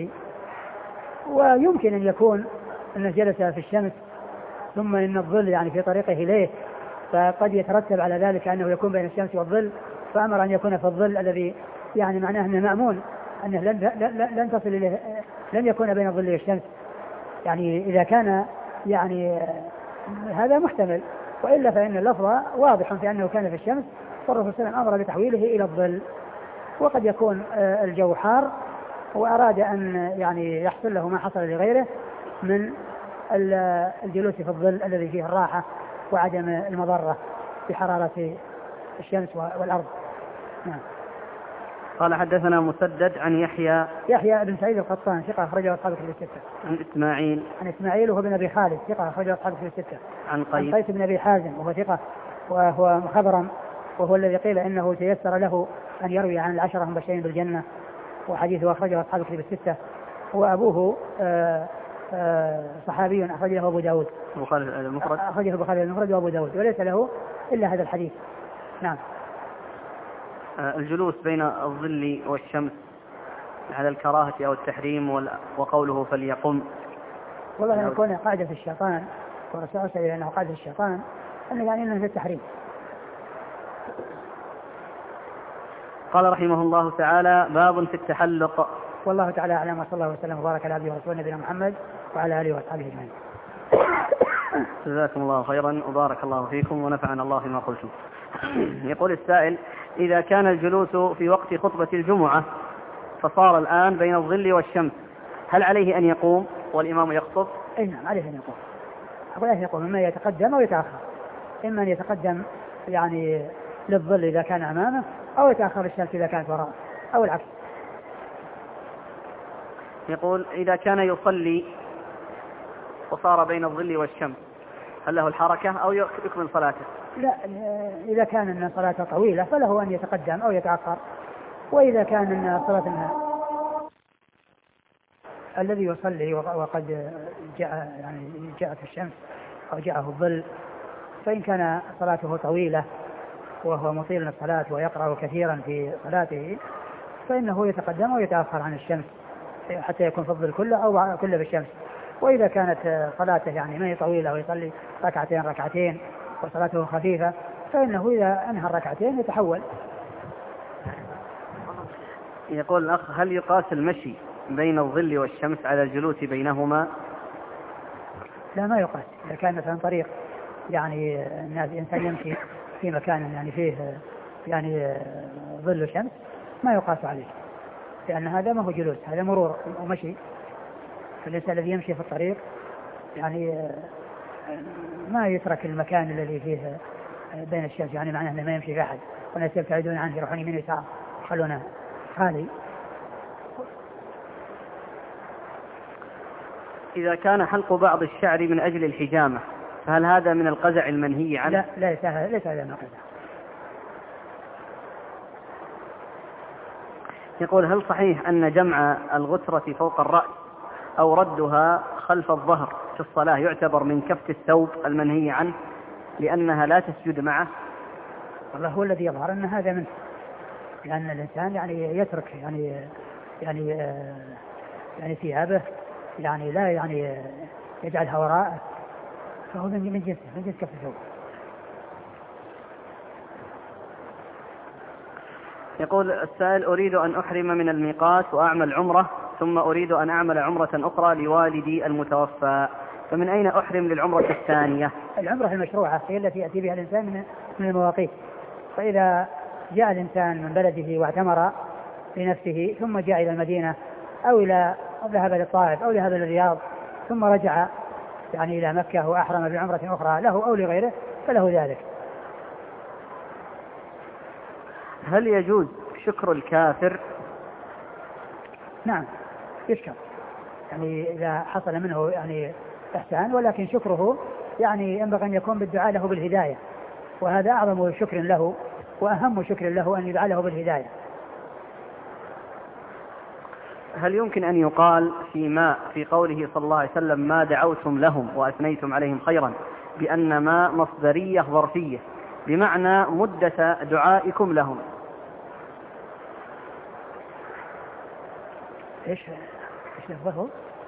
ويمكن أن يكون أنه جلس في الشمس ثم إن الظل يعني في طريقه إليه، فقد يترتب على ذلك أنه يكون بين الشمس والظل، فأمر أن يكون في الظل الذي يعني معناه أنه مأمون أنه لن, لن تصل إليه، لن يكون بين الظل والشمس، يعني إذا كان يعني هذا محتمل، وإلا فإن اللفظ واضح في أنه كان في الشمس والرسول صلى الله عليه وسلم أمر بتحويله إلى الظل. وقد يكون الجو حار وأراد أن يعني يحصل له ما حصل لغيره من الجلوس في الظل الذي فيه الراحة وعدم المضرة بحرارة الشمس والأرض. نعم. قال حدثنا مسدد عن يحيى يحيى بن سعيد القطان ثقة أخرجه أصحاب الكتب الستة. عن إسماعيل عن إسماعيل وهو بن أبي خالد ثقة أخرجه أصحاب الكتب الستة. عن قيس عن قيس بن أبي حازم وهو ثقة وهو مخضرم، وهو الذي قيل إنه تيسر له أن يروي عن العشرة المبشرين بالجنة، وحديثه أخرجه أصحاب الكتب الستة. وأبوه آآ آآ صحابي أخرج له أبو داود المفرد أخرجه البخاري المفرد وأبو داود، وليس له إلا هذا الحديث. نعم. الجلوس بين الظل والشمس على الكراهة أو التحريم وقوله فليقم، والله أن يكون قاعدة الشيطان، ورسول الله أنه قاعدة الشيطان أنه يعني أنه في التحريم. قال رحمه الله تعالى باب في التحلق. والله تعالى أعلم، وصلى الله وسلم وبارك على عبده ورسوله نبينا محمد وعلى آله وأصحابه أجمعين. جزاكم الله خيرا وبارك الله فيكم ونفعنا الله بما قلتم. يقول السائل: إذا كان الجلوس في وقت خطبة الجمعة فصار الآن بين الظل والشمس، هل عليه أن يقوم والإمام يخطب؟ أي نعم عليه أن يقوم، عليه أن يقوم، إما يتقدم أو يتأخر، إما أن يتقدم يعني للظل إذا كان أمامه، أو يتأخر الشمس إذا كانت وراءه، أو العكس. يقول: إذا كان يصلي وصار بين الظل والشمس هل له الحركة أو يكمل صلاته؟ لا، إذا كان أن صلاته طويلة فله أن يتقدم أو يتأخر، وإذا كان أن صلاة الذي يصلي وقد جاء يعني جاءت الشمس أو جاءه الظل، فإن كان صلاته طويلة وهو مطيل الصلاة ويقرأ كثيرا في صلاته فإنه يتقدم ويتأخر عن الشمس حتى يكون في الظل كله أو كله بالشمس. وإذا كانت صلاته يعني ما هي طويلة ويصلي ركعتين ركعتين وصلاته خفيفة فإنه إذا أنهى الركعتين يتحول. يقول الأخ: هل يقاس المشي بين الظل والشمس على الجلوس بينهما؟ لا، ما يقاس. إذا كان مثلا طريق يعني الناس إنسان يمشي في مكان يعني فيه يعني ظل وشمس ما يقاس عليه، لأن هذا ما هو جلوس، هذا مرور ومشي. فالإنسان الذي يمشي في الطريق يعني ما يترك المكان الذي فيه بين الشمس، يعني معناه أنه ما يمشي في أحد والناس يبتعدون عنه يروحون يمين ويسار يخلونه خالي. إذا كان حلق بعض الشعر من أجل الحجامة فهل هذا من القزع المنهي عنه؟ لا لا ليس هذا من القزع. يقول هل صحيح أن جمع الغترة فوق الرأس أو ردها خلف الظهر في الصلاة يعتبر من كفت الثوب المنهي عنه لأنها لا تسجد معه؟ والله هو الذي يظهر أن هذا منه، لأن الإنسان يعني يترك يعني يعني يعني ثيابه يعني لا يعني يجعلها وراءه، فهو من جنسه من جنس كفت الثوب. يقول السائل أريد أن أحرم من الميقات وأعمل عمرة ثم أريد أن أعمل عمرة أخرى لوالدي المتوفى، فمن أين أحرم للعمرة الثانية؟ العمرة المشروعة هي التي يأتي بها الإنسان من المواقيت، فإذا جاء الإنسان من بلده واعتمر لنفسه ثم جاء إلى المدينة أو إلى ذهب للطائف أو ذهب للرياض ثم رجع يعني إلى مكة وأحرم بعمرة أخرى له أو لغيره فله ذلك. هل يجوز شكر الكافر؟ نعم يشكر، يعني إذا حصل منه يعني إحسان، ولكن شكره يعني ينبغي أن يكون بالدعاء له بالهداية، وهذا أعظم شكر له وأهم شكر له أن يدعى له بالهداية. هل يمكن أن يقال فيما في قوله صلى الله عليه وسلم ما دعوتم لهم وأثنيتم عليهم خيرا بأن ما مصدرية ظرفية بمعنى مدة دعائكم لهم؟ ايش ايش لفظه؟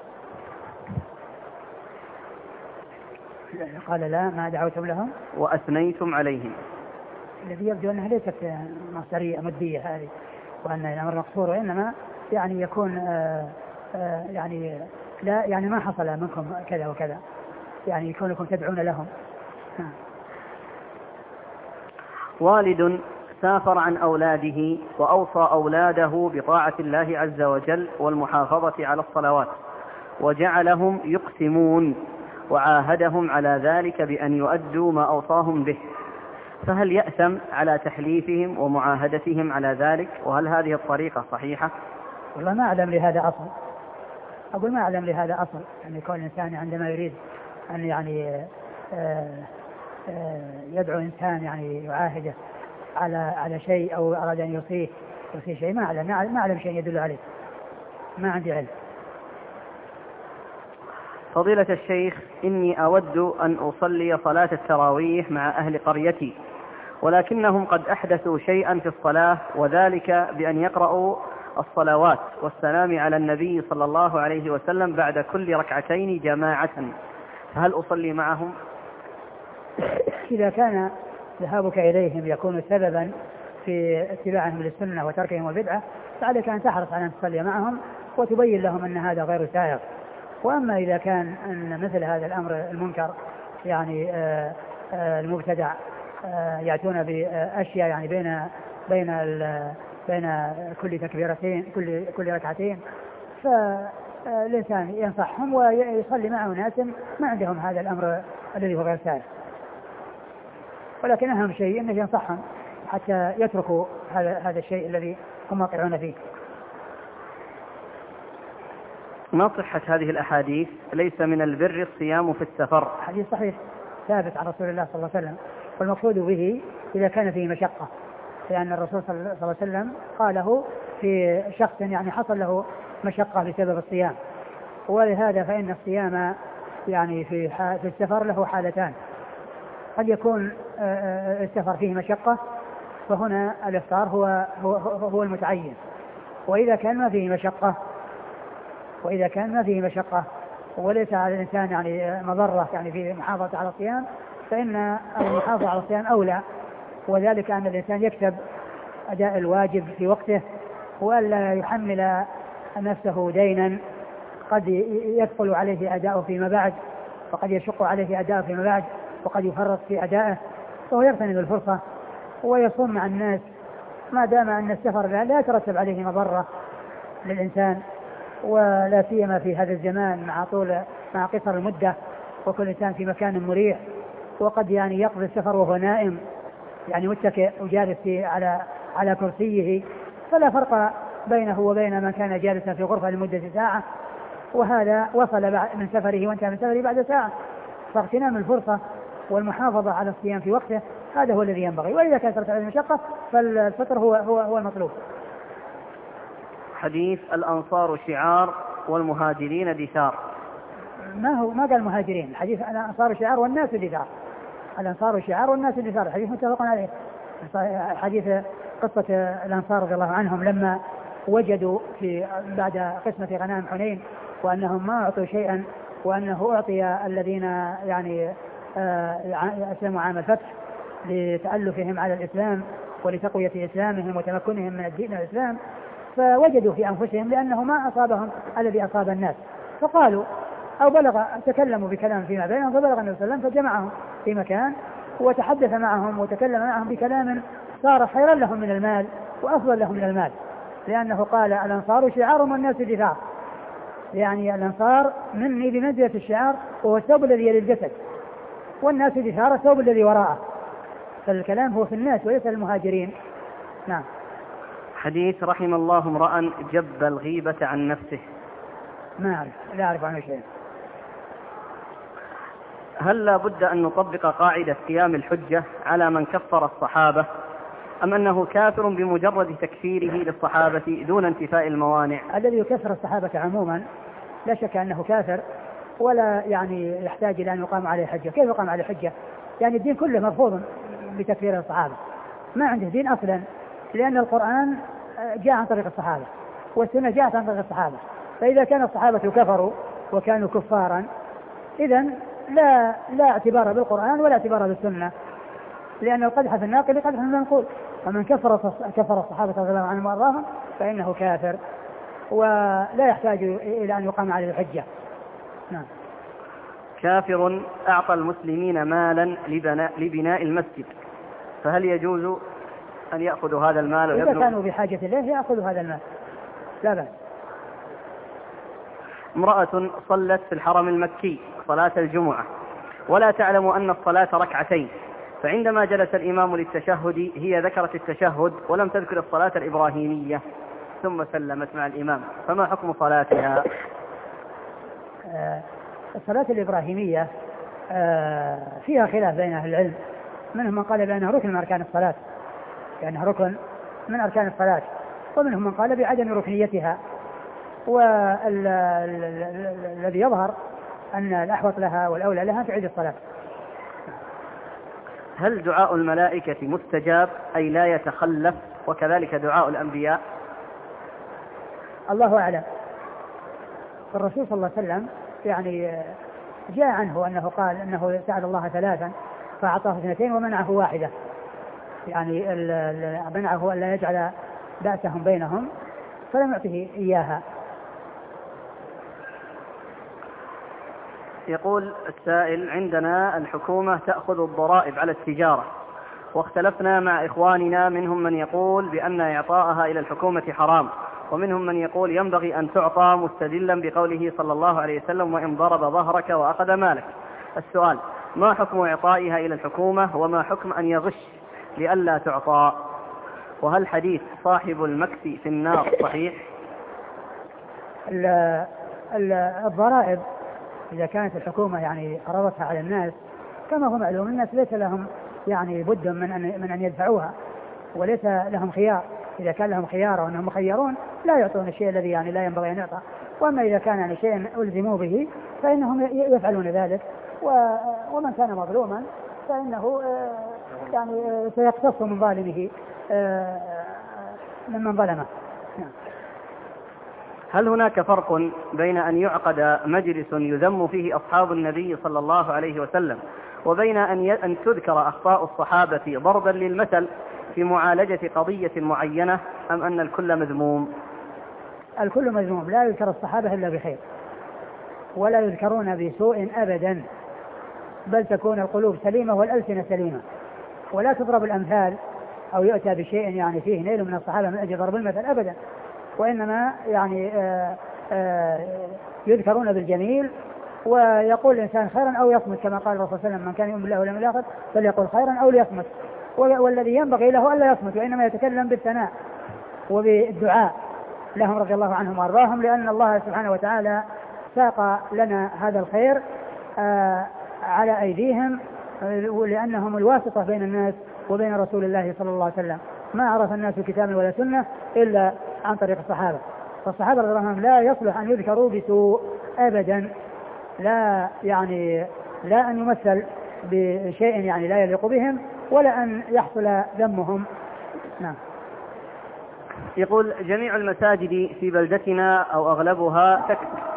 قال لا ما دعوتم لهم وأثنيتم عليهم، الذي يبدو أنها ليست مصدرية مدية هذه، وأن الأمر مقصور، وإنما يعني يكون آآ آآ يعني لا يعني ما حصل منكم كذا وكذا، يعني يكونكم تدعون لهم. ها. والد سافر عن أولاده وأوصى أولاده بطاعة الله عز وجل والمحافظة على الصلوات وجعلهم يقسمون وعاهدهم على ذلك بأن يؤدوا ما أوصاهم به، فهل يأثم على تحليفهم ومعاهدتهم على ذلك؟ وهل هذه الطريقة صحيحة؟ والله ما أعلم لهذا أصل، أقول ما أعلم لهذا أصل، يعني يكون الإنسان عندما يريد أن يعني آآ آآ يدعو إنسان يعني يعاهده على على شيء أو أراد أن يوصيه يوصيه شيء، ما أعلم ما أعلم شيء يدل عليه، ما عندي علم. فضيلة الشيخ، إني أود أن أصلي صلاة التراويح مع أهل قريتي، ولكنهم قد أحدثوا شيئا في الصلاة، وذلك بأن يقرأوا الصلوات والسلام على النبي صلى الله عليه وسلم بعد كل ركعتين جماعة، فهل أصلي معهم؟ إذا كان ذهابك إليهم يكون سببا في اتباعهم للسنة وتركهم البدعة فعليك أن تحرص على أن تصلي معهم وتبين لهم أن هذا غير سائغ. وأما إذا كان أن مثل هذا الأمر المنكر يعني آآ آآ المبتدع يأتون بأشياء يعني بين بين بين كل تكبيرتين كل كل ركعتين، فالإنسان ينصحهم ويصلي معه ناس ما عندهم هذا الأمر الذي هو غير سائغ، ولكن أهم شيء أنه ينصحهم حتى يتركوا هذا هذا الشيء الذي هم واقعون فيه. ما صحة هذه الأحاديث؟ ليس من البر الصيام في السفر. حديث صحيح ثابت عن رسول الله صلى الله عليه وسلم، والمقصود به إذا كان فيه مشقة، لأن الرسول صلى الله عليه وسلم قاله في شخص يعني حصل له مشقة بسبب الصيام، ولهذا فإن الصيام يعني في في السفر له حالتان، قد يكون السفر فيه مشقة فهنا الإفطار هو هو هو المتعين، وإذا كان ما فيه مشقة وإذا كان ما فيه مشقة وليس على الإنسان يعني مضرة يعني في محافظة على الصيام فإن المحافظة على الصيام أولى، وذلك أن الإنسان يكتب أداء الواجب في وقته وألا يحمل نفسه دينا قد يثقل عليه أداؤه فيما بعد وقد يشق عليه أداؤه فيما بعد وقد يفرط في أدائه، فهو يغتنم الفرصة ويصوم مع الناس ما دام أن السفر لا يترتب عليه مضرة للإنسان، ولا سيما في هذا الزمان مع طول مع قصر المدة وكل إنسان في مكان مريح، وقد يعني يقضي السفر وهو نائم يعني متكئ وجالس على على كرسيه، فلا فرق بينه وبين من كان جالسا في غرفة لمدة ساعة، وهذا وصل من سفره وانتهى من سفره بعد ساعة. فاغتنام الفرصة والمحافظة على الصيام في وقته هذا هو الذي ينبغي، وإذا كانت على المشقة فالفطر هو هو هو المطلوب. حديث الأنصار شعار والمهاجرين دثار. ما هو ما قال المهاجرين، الحديث الأنصار شعار والناس دثار. الأنصار شعار والناس دثار، الحديث متفق عليه. حديث قصة الأنصار رضي الله عنهم لما وجدوا في بعد قسمة غنائم حنين وأنهم ما أعطوا شيئا، وأنه أعطي الذين يعني أسلموا عام الفتح لتألفهم على الإسلام ولتقوية إسلامهم وتمكنهم من الدين الإسلام، فوجدوا في أنفسهم لأنه ما أصابهم الذي أصاب الناس، فقالوا أو بلغ تكلموا بكلام فيما بينهم، فبلغ النبي صلى الله عليه وسلم فجمعهم في مكان وتحدث معهم وتكلم معهم بكلام صار خيرا لهم من المال وأفضل لهم من المال، لأنه قال الأنصار شعار والناس دثار، يعني الأنصار مني بمنزلة الشعار وهو الثوب الذي يلي الجسد، والناس دثار الثوب الذي وراءه، فالكلام هو في الناس وليس المهاجرين. نعم. حديث رحم الله امرأ جب الغيبة عن نفسه. ما أعرف، لا أعرف عنه شيء. هل لا بد أن نطبق قاعدة قيام الحجة على من كفر الصحابة، أم أنه كافر بمجرد تكفيره للصحابة دون انتفاء الموانع؟ الذي يكفر الصحابة عموما لا شك أنه كافر، ولا يعني يحتاج إلى أن يقام عليه حجة. كيف يقام عليه حجة؟ يعني الدين كله مرفوض بتكفير الصحابة، ما عنده دين أصلا، لأن القرآن جاء عن طريق الصحابة والسنة جاءت عن طريق الصحابة، فإذا كان الصحابة كفروا وكانوا كفارا إذن لا لا اعتبار بالقرآن ولا اعتبار بالسنة، لأن القدح في الناقل قدح في المنقول، فمن كفر كفر الصحابة رضي الله عنهم وأرضاهم فإنه كافر ولا يحتاج إلى أن يقام عليه الحجة. نعم. كافر أعطى المسلمين مالا لبناء, لبناء المسجد، فهل يجوز أن يأخذ هذا المال ويبنوا؟ إذا كانوا بحاجة إليه يأخذ هذا المال لا بأس. امرأة صلت في الحرم المكي صلاة الجمعة ولا تعلم أن الصلاة ركعتين، فعندما جلس الإمام للتشهد هي ذكرت التشهد ولم تذكر الصلاة الإبراهيمية ثم سلمت مع الإمام، فما حكم صلاتها؟ آه الصلاة الإبراهيمية آه فيها خلاف بين أهل العلم، منهم من قال بأنها ركن من أركان الصلاة، لأنها ركن من أركان الصلاة، ومنهم من قال بعدم ركنيتها، والذي يظهر أن الأحوط لها والأولى لها تعيد الصلاة. هل دعاء الملائكة مستجاب أي لا يتخلف، وكذلك دعاء الأنبياء؟ الله أعلم. الرسول صلى الله عليه وسلم يعني جاء عنه أنه قال أنه سأل الله ثلاثا فأعطاه اثنتين ومنعه واحدة، يعني منعه أن لا يجعل بأسهم بينهم فلم يعطه إياها. يقول السائل: عندنا الحكومة تأخذ الضرائب على التجارة، واختلفنا مع إخواننا، منهم من يقول بأن إعطاءها إلى الحكومة حرام، ومنهم من يقول ينبغي أن تعطى مستدلا بقوله صلى الله عليه وسلم: وإن ضرب ظهرك وأخذ مالك. السؤال: ما حكم إعطائها إلى الحكومة، وما حكم أن يغش لئلا تعطى؟ وهل حديث صاحب المكس في النار صحيح؟ الضرائب إذا كانت الحكومة يعني فرضتها على الناس كما هو معلوم، الناس ليس لهم يعني بد من أن من أن يدفعوها، وليس لهم خيار. إذا كان لهم خيار وأنهم مخيرون لا يعطون الشيء الذي يعني لا ينبغي أن يعطى، وأما إذا كان يعني شيء ألزموا به فإنهم يفعلون ذلك، ومن كان مظلوما فإنه يعني سيقتص من ظالمه ممن ظلمه. هل هناك فرق بين أن يعقد مجلس يذم فيه أصحاب النبي صلى الله عليه وسلم وبين أن أن تذكر أخطاء الصحابة ضربا للمثل في معالجة قضية معينة، أم أن الكل مذموم؟ الكل مذموم، لا يذكر الصحابة إلا بخير ولا يذكرون بسوء أبدا، بل تكون القلوب سليمة والألسنة سليمة، ولا تضرب الأمثال أو يؤتى بشيء يعني فيه نيل من الصحابة من أجل ضرب المثل أبدا، وإنما يعني آآ آآ يذكرون بالجميل ويقول الإنسان خيرا أو يصمت كما قال الرسول صلى الله عليه وسلم من كان يؤمن بالله واليوم الآخر فليقول خيرا أو ليصمت. والذي ينبغي له ألا يصمت وإنما يتكلم بالثناء وبالدعاء لهم رضي الله عنهم وأرضاهم، لأن الله سبحانه وتعالى ساق لنا هذا الخير آه على أيديهم، لأنهم الواسطة بين الناس وبين رسول الله صلى الله عليه وسلم. ما عرف الناس كتابا ولا سنة إلا عن طريق الصحابة، فالصحابة رضي الله عنهم لا يصلح أن يذكروا بسوء أبدا، لا يعني لا أن يمثل بشيء يعني لا يليق بهم ولا أن يحصل ذمهم. نعم. يقول جميع المساجد في بلدتنا أو أغلبها